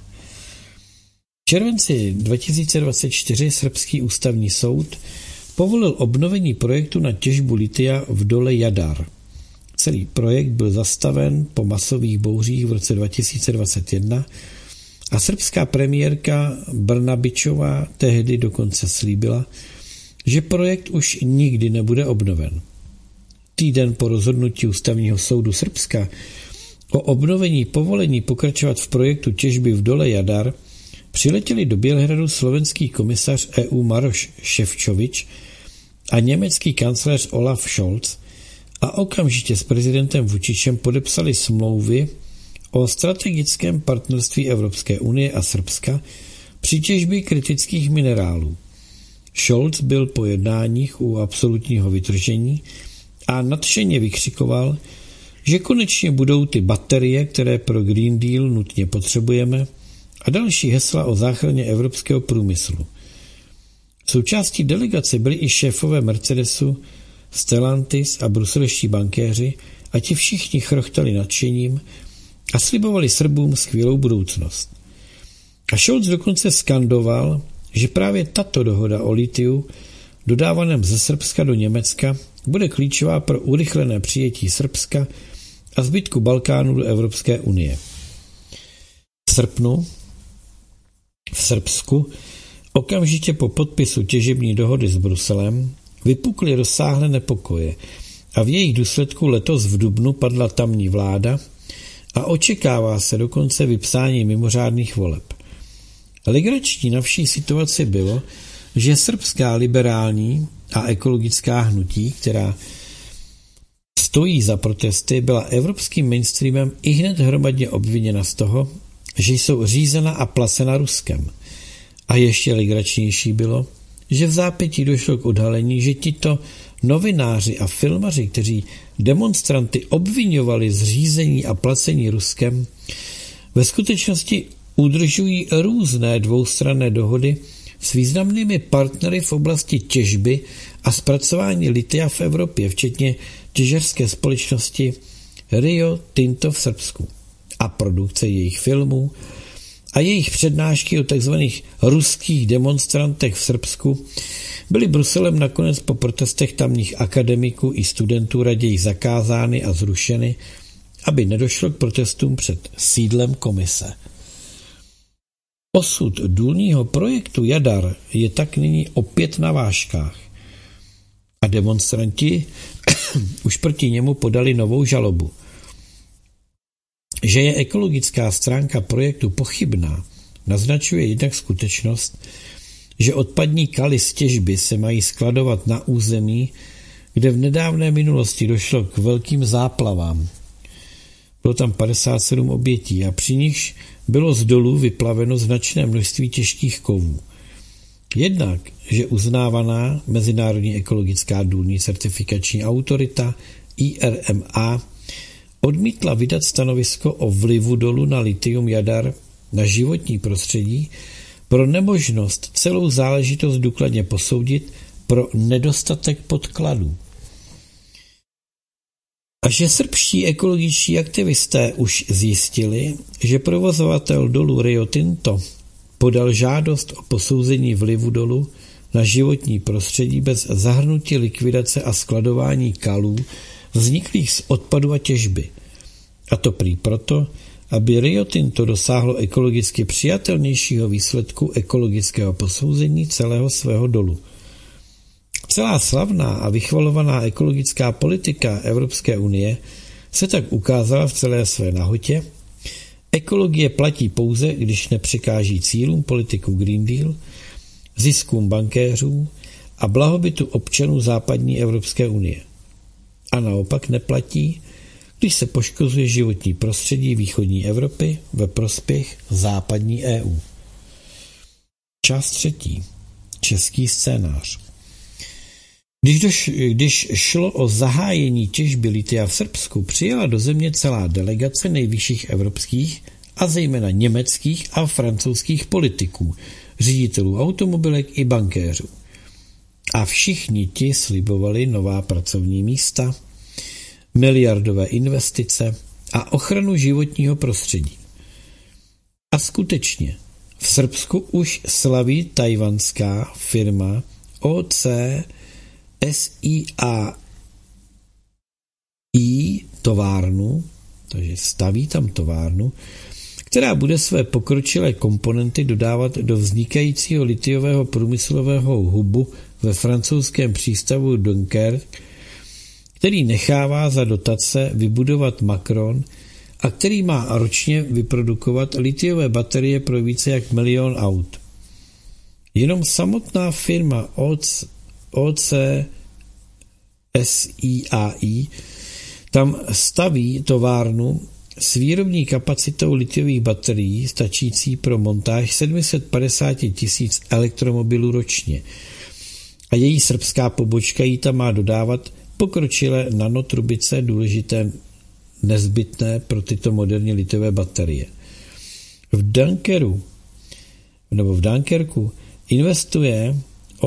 V červenci 2024 srbský ústavní soud povolil obnovení projektu na těžbu litia v dole Jadar. Celý projekt byl zastaven po masových bouřích v roce 2021 a srbská premiérka Brnabićová tehdy dokonce slíbila, že projekt už nikdy nebude obnoven. Týden po rozhodnutí ústavního soudu Srbska o obnovení povolení pokračovat v projektu těžby v dole Jadar přiletěli do Bělehradu slovenský komisař EU Maroš Šefčovič a německý kancléř Olaf Scholz a okamžitě s prezidentem Vučićem podepsali smlouvy o strategickém partnerství Evropské unie a Srbska při těžbě kritických minerálů. Scholz byl po jednáních u absolutního vytržení a nadšeně vykřikoval, že konečně budou ty baterie, které pro Green Deal nutně potřebujeme, a další hesla o záchraně evropského průmyslu. Součástí delegace byli i šéfové Mercedesu, Stellantis a bruselští bankéři a ti všichni chrochtali nadšením a slibovali Srbům skvělou budoucnost. A Scholz dokonce skandoval, že právě tato dohoda o litiu, dodávaném ze Srbska do Německa, bude klíčová pro urychlené přijetí Srbska a zbytku Balkánu do Evropské unie. V srpnu v Srbsku okamžitě po podpisu těžební dohody s Bruselem vypukly rozsáhlé nepokoje a v jejich důsledku letos v dubnu padla tamní vláda a očekává se dokonce vypsání mimořádných voleb. Legrační na vší situaci bylo, že srbská liberální a ekologická hnutí, která stojí za protesty, byla evropským mainstreamem ihned hromadně obviněna z toho, že jsou řízena a placena Ruskem. A ještě legračnější bylo, že v zápětí došlo k odhalení, že tito novináři a filmaři, kteří demonstranty obviňovali z řízení a placení Ruskem, ve skutečnosti udržují různé dvoustranné dohody s významnými partnery v oblasti těžby a zpracování litia v Evropě, včetně těžařské společnosti Rio Tinto v Srbsku a produkce jejich filmů a jejich přednášky o tzv. Ruských demonstrantech v Srbsku byly Bruselem nakonec po protestech tamních akademiků i studentů raději zakázány a zrušeny, aby nedošlo k protestům před sídlem komise. Osud důlního projektu Jadar je tak nyní opět na vážkách a demonstranti už proti němu podali novou žalobu. Že je ekologická stránka projektu pochybná, naznačuje jednak skutečnost, že odpadní kaly z těžby se mají skladovat na území, kde v nedávné minulosti došlo k velkým záplavám. Bylo tam 57 obětí a při nichž bylo z dolů vyplaveno značné množství těžkých kovů. Jednak, že uznávaná Mezinárodní ekologická důlní certifikační autorita IRMA odmítla vydat stanovisko o vlivu dolu na litium Jadar na životní prostředí pro nemožnost celou záležitost důkladně posoudit pro nedostatek podkladů. A že srbští ekologičtí aktivisté už zjistili, že provozovatel dolu Rio Tinto podal žádost o posouzení vlivu dolu na životní prostředí bez zahrnutí likvidace a skladování kalů vzniklých z odpadu a těžby. A to prý proto, aby Rio Tinto dosáhlo ekologicky přijatelnějšího výsledku ekologického posouzení celého svého dolu. Celá slavná a vychvalovaná ekologická politika Evropské unie se tak ukázala v celé své nahotě. Ekologie platí pouze, když nepřekáží cílům politiku Green Deal, ziskům bankéřů a blahobytu občanů západní Evropské unie. A naopak neplatí, když se poškozuje životní prostředí východní Evropy ve prospěch západní EU. Část 3. Český scénář. Když šlo o zahájení těžby litia v Srbsku, přijela do země celá delegace nejvyšších evropských a zejména německých a francouzských politiků, ředitelů automobilek i bankéřů. A všichni ti slibovali nová pracovní místa, miliardové investice a ochranu životního prostředí. A skutečně, v Srbsku už slaví tajvanská firma OCSIAI továrnu, takže staví tam továrnu, která bude své pokročilé komponenty dodávat do vznikajícího litiového průmyslového hubu ve francouzském přístavu Dunkerque, který nechává za dotace vybudovat Macron a který má ročně vyprodukovat litiové baterie pro více jak 1 000 000 aut. Jenom samotná firma OCSIAI tam staví továrnu s výrobní kapacitou litiových baterií stačící pro montáž 750 000 elektromobilů ročně. A její srbská pobočka jí tam má dodávat pokročilé nanotrubice důležité nezbytné pro tyto moderní litiové baterie. V Dunkerku investuje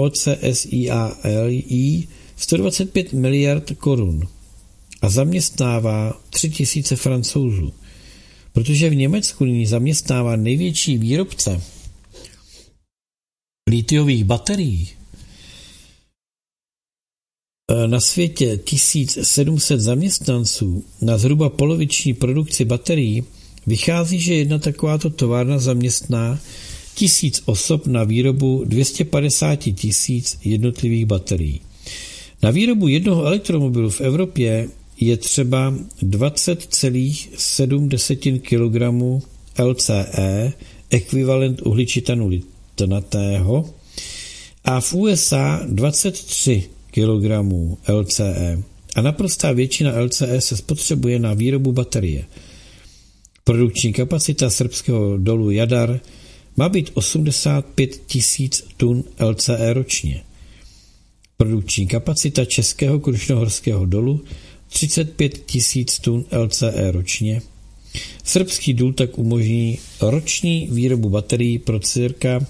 OCSIAI 125 miliard korun a zaměstnává 3 000 Francouzů, protože v Německu nyní zaměstnává největší výrobce litiových baterií na světě 1700 zaměstnanců na zhruba poloviční produkci baterií, vychází, že jedna takováto továrna zaměstná 1000 osob na výrobu 250 000 jednotlivých baterií. Na výrobu jednoho elektromobilu v Evropě je třeba 20,7 kg LCE, ekvivalent uhličitanu litnatého, a v USA 23 kg LCE. A naprostá většina LCE se spotřebuje na výrobu baterie. Produkční kapacita srbského dolu Jadar má být 85 000 tun LCE ročně. Produkční kapacita českého krušnohorského dolu 35 000 tun LCE ročně. Srbský důl tak umožní roční výrobu baterií pro cirka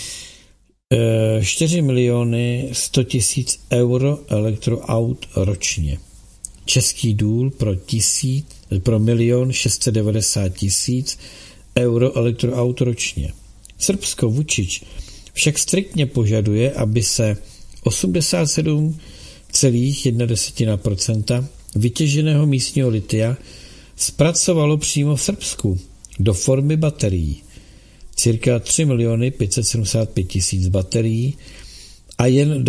4 100 000 euro elektroaut ročně. Český důl pro 1 690 000 euro elektroaut ročně. Srbsko Vučić však striktně požaduje, aby se 87,1% vytěženého místního litia zpracovalo přímo v Srbsku do formy baterií. Cirka 3 575 000 baterií a jen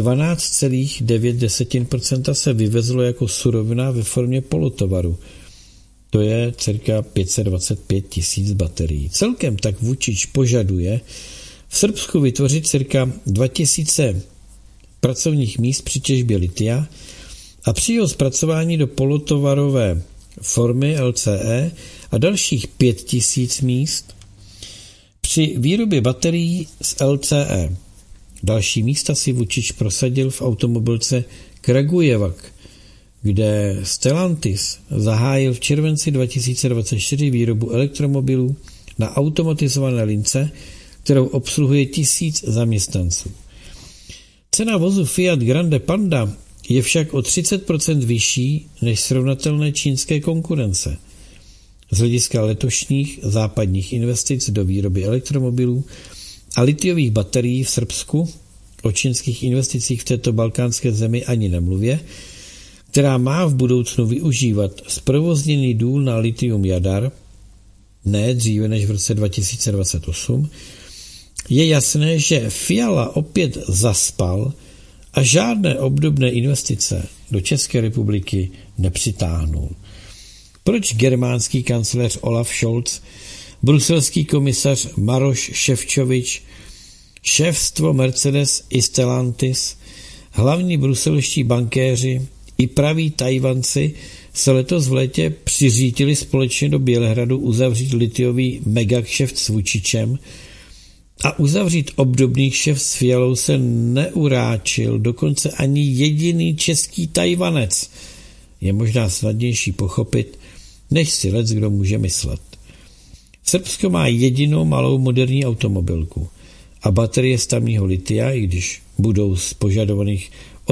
12,9% se vyvezlo jako surovina ve formě polotovaru. To je cirka 525 000 baterií. Celkem tak Vučić požaduje v Srbsku vytvořit cirka 2000 pracovních míst při těžbě litia a při jeho zpracování do polotovarové formy LCE a dalších 5000 míst při výrobě baterií z LCE. Další místa si Vučić prosadil v automobilce Kragujevac, kde Stellantis zahájil v červenci 2024 výrobu elektromobilů na automatizované lince, kterou obsluhuje 1000 zaměstnanců. Cena vozu Fiat Grande Panda je však o 30% vyšší než srovnatelné čínské konkurence. Z hlediska letošních západních investic do výroby elektromobilů a litiových baterií v Srbsku, o čínských investicích v této balkánské zemi ani nemluvě, která má v budoucnu využívat zprovozněný důl na litium Jadar, ne dříve než v roce 2028, je jasné, že Fiala opět zaspal a žádné obdobné investice do České republiky nepřitáhnul. Proč germánský kancléř Olaf Scholz, bruselský komisař Maroš Šefčovič, šéfstvo Mercedes i Stellantis hlavní bruselští bankéři i praví Tajvanci se letos v létě přiřítili společně do Bělehradu uzavřít litiový megakšeft s Vučičem a uzavřít obdobný kšeft s Fialou se neuráčil dokonce ani jediný český Tajvanec. Je možná snadnější pochopit, než si leckdo může myslet. Srbsko má jedinou malou moderní automobilku a baterie z tamního litia, i když budou z požadovaných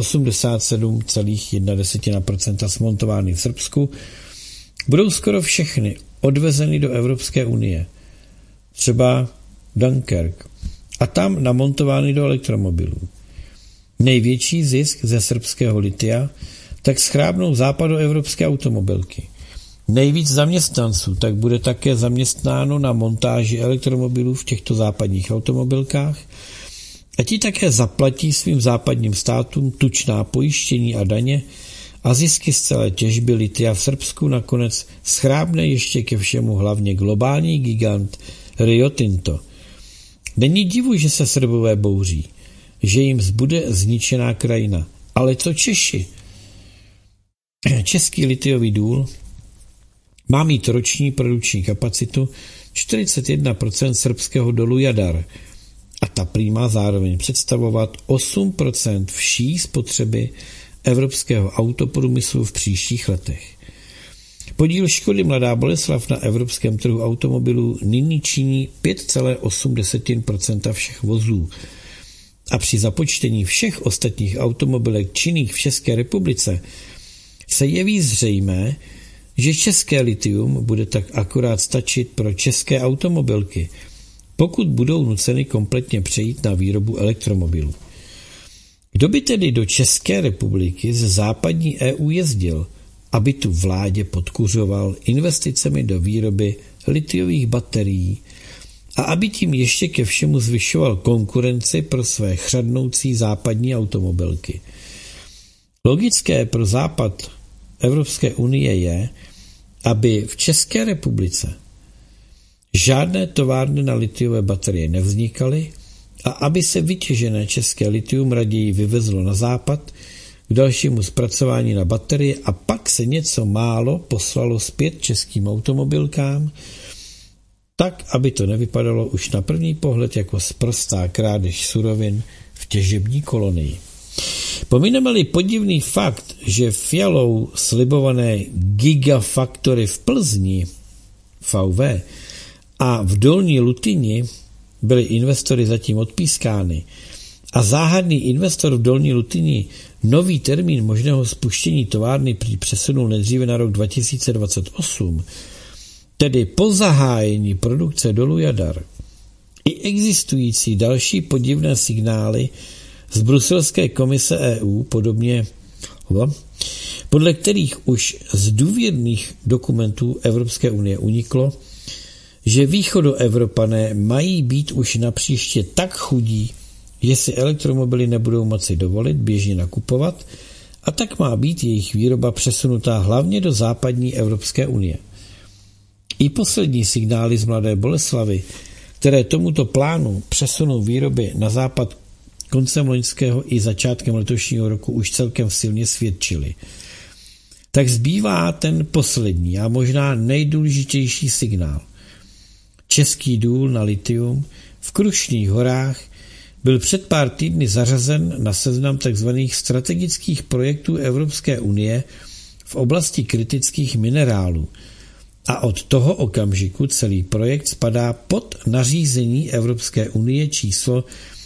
87,1% smontovány v Srbsku, budou skoro všechny odvezeny do Evropské unie. Třeba Dunkerque. A tam namontovány do elektromobilů. Největší zisk ze srbského litia tak schrábnou západoevropské automobilky. Nejvíc zaměstnanců tak bude také zaměstnáno na montáži elektromobilů v těchto západních automobilkách a ti také zaplatí svým západním státům tučná pojištění a daně a zisky z celé těžby litia v Srbsku nakonec schrábne ještě ke všemu hlavně globální gigant Rio Tinto. Není divu, že se Srbové bouří, že jim zbude zničená krajina. Ale co Češi? Český litiový důl má mít roční produkční kapacitu 41% srbského dolu Jadar a ta prý má zároveň představovat 8% vší spotřeby evropského autoprůmyslu v příštích letech. Podíl Škody Mladá Boleslav na evropském trhu automobilů nyní činí 5,8% všech vozů a při započtení všech ostatních automobilek činných v České republice se jeví zřejmé, že české litium bude tak akorát stačit pro české automobilky, pokud budou nuceny kompletně přejít na výrobu elektromobilů. Kdo by tedy do České republiky ze západní EU jezdil, aby tu vládě podkuřoval investicemi do výroby litiových baterií a aby tím ještě ke všemu zvyšoval konkurenci pro své chřadnoucí západní automobilky? Logické pro západ Evropské unie je, aby v České republice žádné továrny na litiové baterie nevznikaly a aby se vytěžené české litium raději vyvezlo na západ k dalšímu zpracování na baterie a pak se něco málo poslalo zpět českým automobilkám, tak, aby to nevypadalo už na první pohled jako sprostá krádež surovin v těžební kolonii. Pomineme-li podivný fakt, že Fialou slibované gigafaktory v Plzni, VV, a v Dolní Lutyni byly investory zatím odpískány a záhadný investor v Dolní Lutyni nový termín možného spuštění továrny přesunul nejdříve na rok 2028, tedy po zahájení produkce dolu Jadar. I existující další podivné signály z bruselské komise EU, podle kterých už z důvěrných dokumentů Evropské unie uniklo, že východoevropané mají být už napříště tak chudí, že si elektromobily nebudou moci dovolit běžně nakupovat a tak má být jejich výroba přesunutá hlavně do západní Evropské unie. I poslední signály z Mladé Boleslavy, které tomuto plánu přesunou výroby na západ koncem loňského i začátkem letošního roku už celkem silně svědčily. Tak zbývá ten poslední a možná nejdůležitější signál. Český důl na litium v Krušných horách byl před pár týdny zařazen na seznam tzv. Strategických projektů Evropské unie v oblasti kritických minerálů a od toho okamžiku celý projekt spadá pod nařízení Evropské unie číslo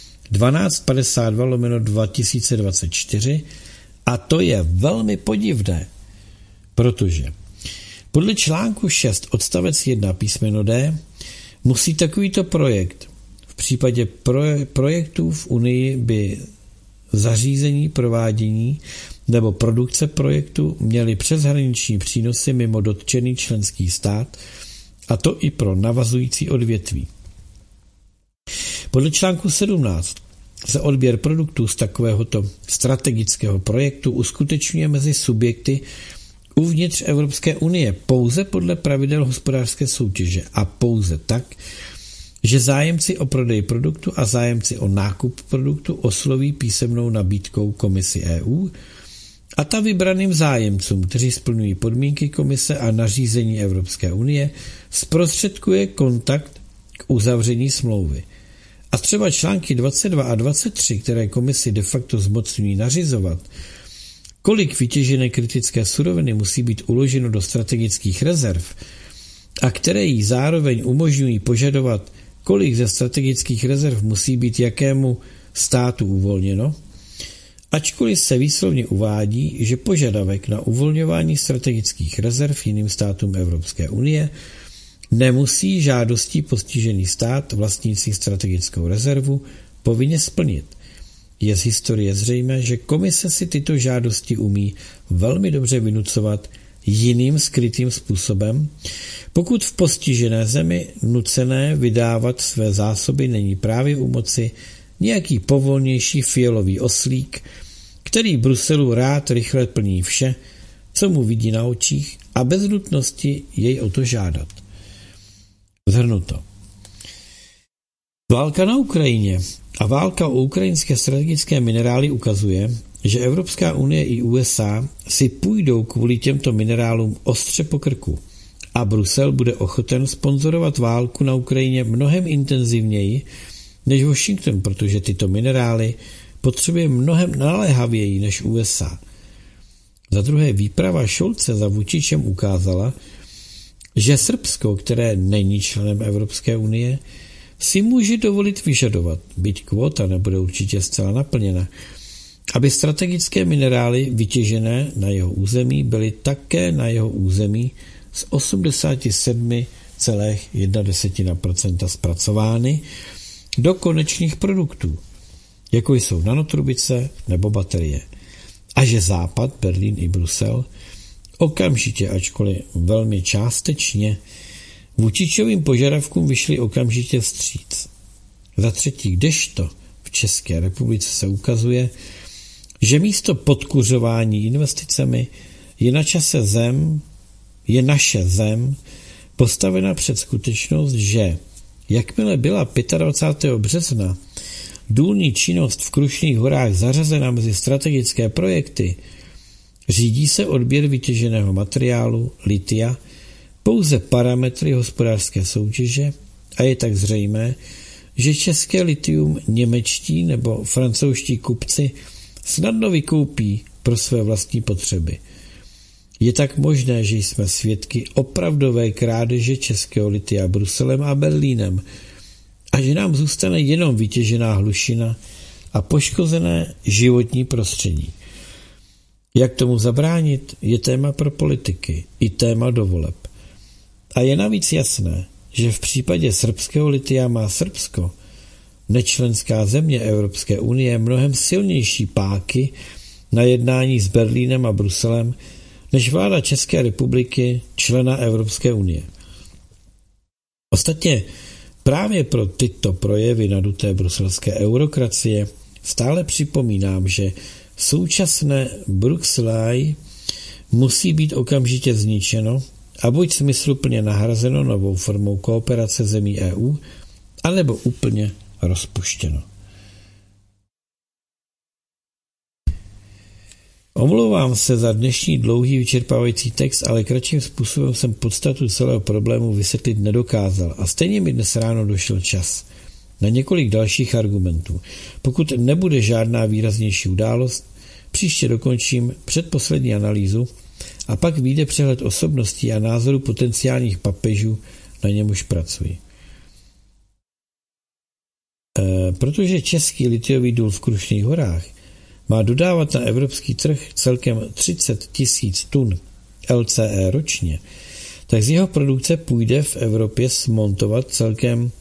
1252/2024 a to je velmi podivné, protože podle článku 6 odstavec 1 písmeno D musí takovýto projekt v případě projektů v Unii by zařízení, provádění nebo produkce projektu měly přeshraniční přínosy mimo dotčený členský stát, a to i pro navazující odvětví. Podle článku 17 se odběr produktů z takovéhoto strategického projektu uskutečňuje mezi subjekty uvnitř Evropské unie pouze podle pravidel hospodářské soutěže a pouze tak, že zájemci o prodej produktu a zájemci o nákup produktu osloví písemnou nabídkou Komisi EU a ta vybraným zájemcům, kteří splňují podmínky komise a nařízení Evropské unie, zprostředkuje kontakt k uzavření smlouvy. A třeba články 22 a 23, které komisi de facto zmocňují nařizovat, kolik vytěžené kritické suroviny musí být uloženo do strategických rezerv a které jí zároveň umožňují požadovat, kolik ze strategických rezerv musí být jakému státu uvolněno, ačkoliv se výslovně uvádí, že požadavek na uvolňování strategických rezerv jiným státům Evropské unie nemusí žádostí postižený stát vlastnící strategickou rezervu povinně splnit. Je z historie zřejmé, že komise si tyto žádosti umí velmi dobře vynucovat jiným skrytým způsobem, pokud v postižené zemi nucené vydávat své zásoby není právě u moci nějaký povolnější fialový oslík, který Bruselu rád rychle plní vše, co mu vidí na očích a bez nutnosti jej o to žádat. Shrnuto. Válka na Ukrajině a válka o ukrajinské strategické minerály ukazuje, že Evropská unie i USA si půjdou kvůli těmto minerálům ostře po krku a Brusel bude ochoten sponzorovat válku na Ukrajině mnohem intenzivněji než Washington, protože tyto minerály potřebuje mnohem naléhavěji než USA. Za druhé, výprava Šolce za Vučičem ukázala, že Srbsko, které není členem Evropské unie, si může dovolit vyžadovat, byť kvóta nebude určitě zcela naplněna, aby strategické minerály vytěžené na jeho území byly také na jeho území z 87,1% zpracovány do konečných produktů, jako jsou nanotrubice nebo baterie. A že Západ, Berlín i Brusel, okamžitě, ačkoliv velmi částečně, Vučičovým požadavkům vyšli okamžitě vstříc. Za třetí, kdežto v České republice se ukazuje, že místo podkuřování investicemi je naše zem postavena před skutečnost, že jakmile byla 25. března důlní činnost v Krušných horách zařazena mezi strategické projekty, řídí se odběr vytěženého materiálu litia pouze parametry hospodářské soutěže a je tak zřejmé, že české litium němečtí nebo francouzští kupci snadno vykoupí pro své vlastní potřeby. Je tak možné, že jsme svědky opravdové krádeže českého litia Bruselem a Berlínem a že nám zůstane jenom vytěžená hlušina a poškozené životní prostředí. Jak tomu zabránit, je téma pro politiky i téma do voleb. A je navíc jasné, že v případě srbského litia má Srbsko, nečlenská země Evropské unie, mnohem silnější páky na jednání s Berlínem a Bruselem než vláda České republiky, člena Evropské unie. Ostatně právě pro tyto projevy naduté bruselské eurokracie stále připomínám, že současné Bruxelles musí být okamžitě zničeno a buď smysluplně nahrazeno novou formou kooperace zemí EU, anebo úplně rozpuštěno. Omlouvám se za dnešní dlouhý vyčerpávající text, ale kratším způsobem jsem podstatu celého problému vysvětlit nedokázal a stejně mi dnes ráno došel čas na několik dalších argumentů. Pokud nebude žádná výraznější událost, příště dokončím předposlední analýzu a pak vyjde přehled osobností a názorů potenciálních papežů, na němuž pracuji. Protože český litiový důl v Krušných horách má dodávat na evropský trh celkem 30 000 tun LCE ročně, tak z jeho produkce půjde v Evropě smontovat celkem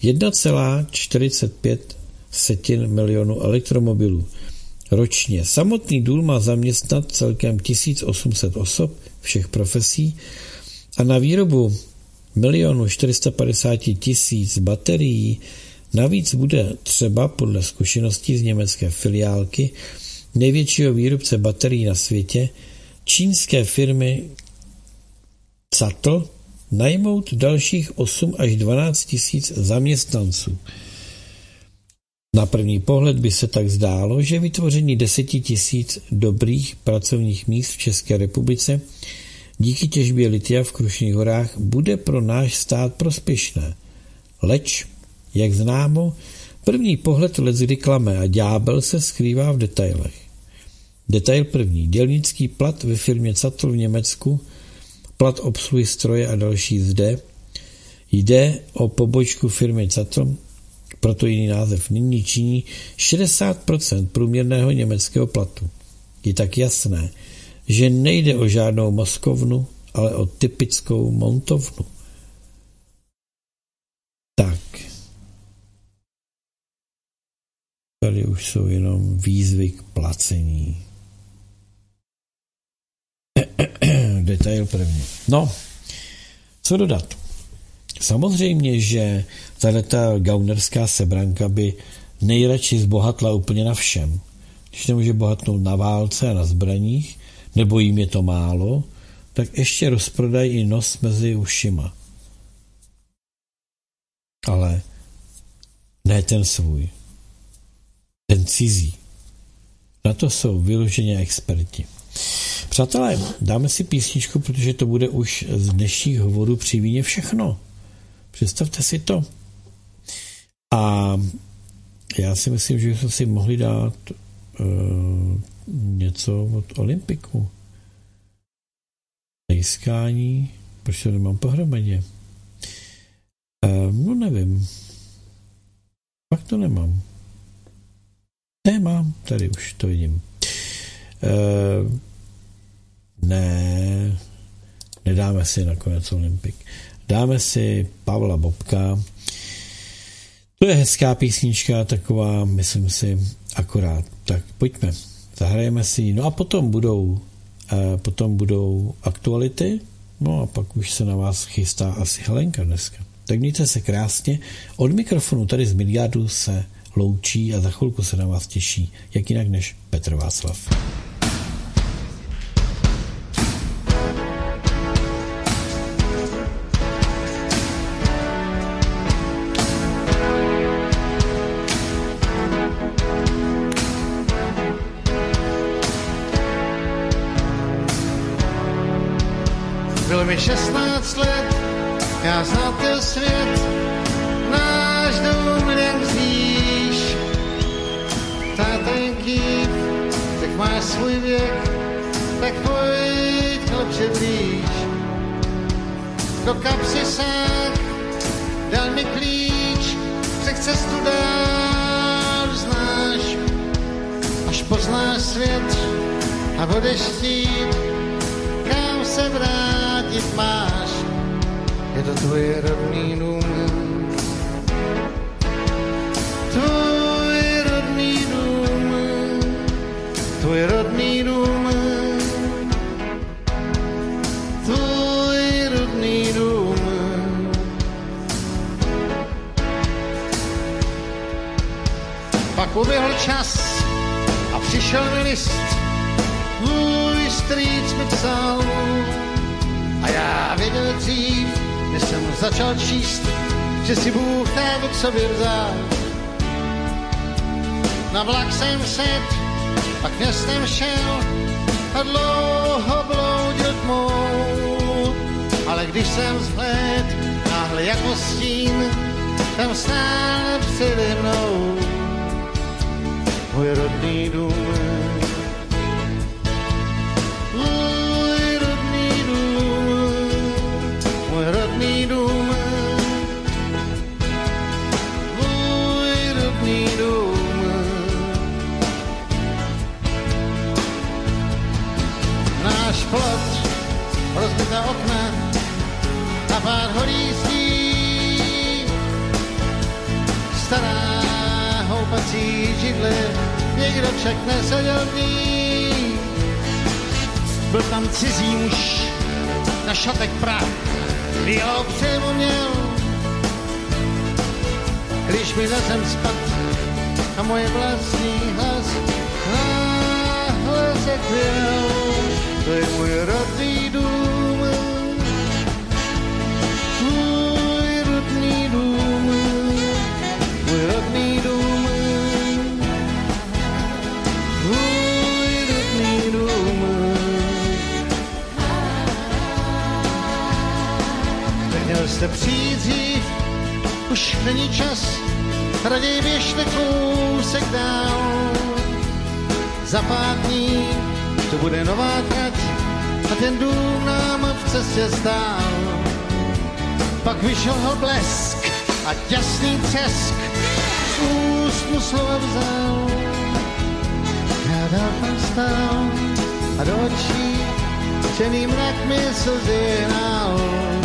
1,45 milionu elektromobilů ročně. Samotný důl má zaměstnat celkem 1800 osob všech profesí a na výrobu 1 450 000 baterií navíc bude třeba podle zkušeností z německé filiálky největšího výrobce baterií na světě, čínské firmy CATL, najmout dalších 8 až 12 tisíc zaměstnanců. Na první pohled by se tak zdálo, že vytvoření 10 tisíc dobrých pracovních míst v České republice díky těžbě litia v Krušných horách bude pro náš stát prospěšné. Leč, jak známo, první pohled leckdy klame a ďábel se skrývá v detailech. Detail první. Dělnický plat ve firmě Zattl v Německu, plat obsluhy stroje a další zde. Jde o pobočku firmy Zattl, proto jiný název, nyní činí 60% průměrného německého platu. Je tak jasné, že nejde o žádnou moskovnu, ale o typickou montovnu. Tak. Tady už jsou jenom výzvy k placení. Detail první. No, co dodat? Samozřejmě, že ta gaunerská sebranka by nejradši zbohatla úplně na všem. Když nemůže bohatnout na válce a na zbraních, nebo jim je to málo, tak ještě rozprodají i nos mezi ušima. Ale ne ten svůj. Ten cizí. Na to jsou vyloženě experti. Přátelé, dáme si písničku, protože to bude už z dnešních hovorů při víně všechno. Představte si to. A já si myslím, že bychom si mohli dát něco od Olympiku. Nejskání. Proč to nemám pohromadě? No nevím. Pak to nemám. Nemám. Tady už to vidím. Ne. Nedáme si nakonec Olympik. Dáme si Pavla Bobka. To je hezká písnička, taková, myslím si, akorát. Tak pojďme, zahrajeme si ji. No a potom budou aktuality, no a pak už se na vás chystá asi Helenka dneska. Tak mějte se krásně. Od mikrofonu tady z Midgardu se loučí a za chvilku se na vás těší, jak jinak než Petr Václav. Bylo mi 16 let, já znal ten svět, náš dům jen zvíš. Táta jen kýv, tak máš svůj věk, tak pojď chlapče blíž. Do kapsy sáh, dal mi klíč, řek cestu dál znáš, až poznáš svět a budeš chtít, kam se vrátit máš, je to tvůj rodný dům. Tvůj rodný dům, tvůj rodný dům, tvůj rodný dům. Pak uběhl čas a přišel mi list, můj strýc mi psal a já věděl dřív, než jsem začal číst, že si Bůh tebe k sobě vzal. Na vlak jsem sedl, pak městem šel a dlouho bloudil tmou, ale když jsem vzhled náhle jako stín, tam stál přede mnou můj rodný dům. Můj rodný dům, můj rodný dům, můj rodný dům. Náš plot, rozbitá okna a pár holí zdí, stará houpací židle, někdo však neseděl v ní. Byl tam cizí muž, na šatek prach, jeho převoměl. Když mi na zem spad a moje vlastní hlas náhle se kvěl, to je můj rodný dům. Měl jste přijít dřív, už není čas, raději běžte kousek dál. Za pár dní to bude nová trať a ten dům nám v cestě stál. Pak vyšel blesk a jasný třesk, z úst mu slova vzal. Já dál tam stál a do očí černý mrak mi slzy hnal.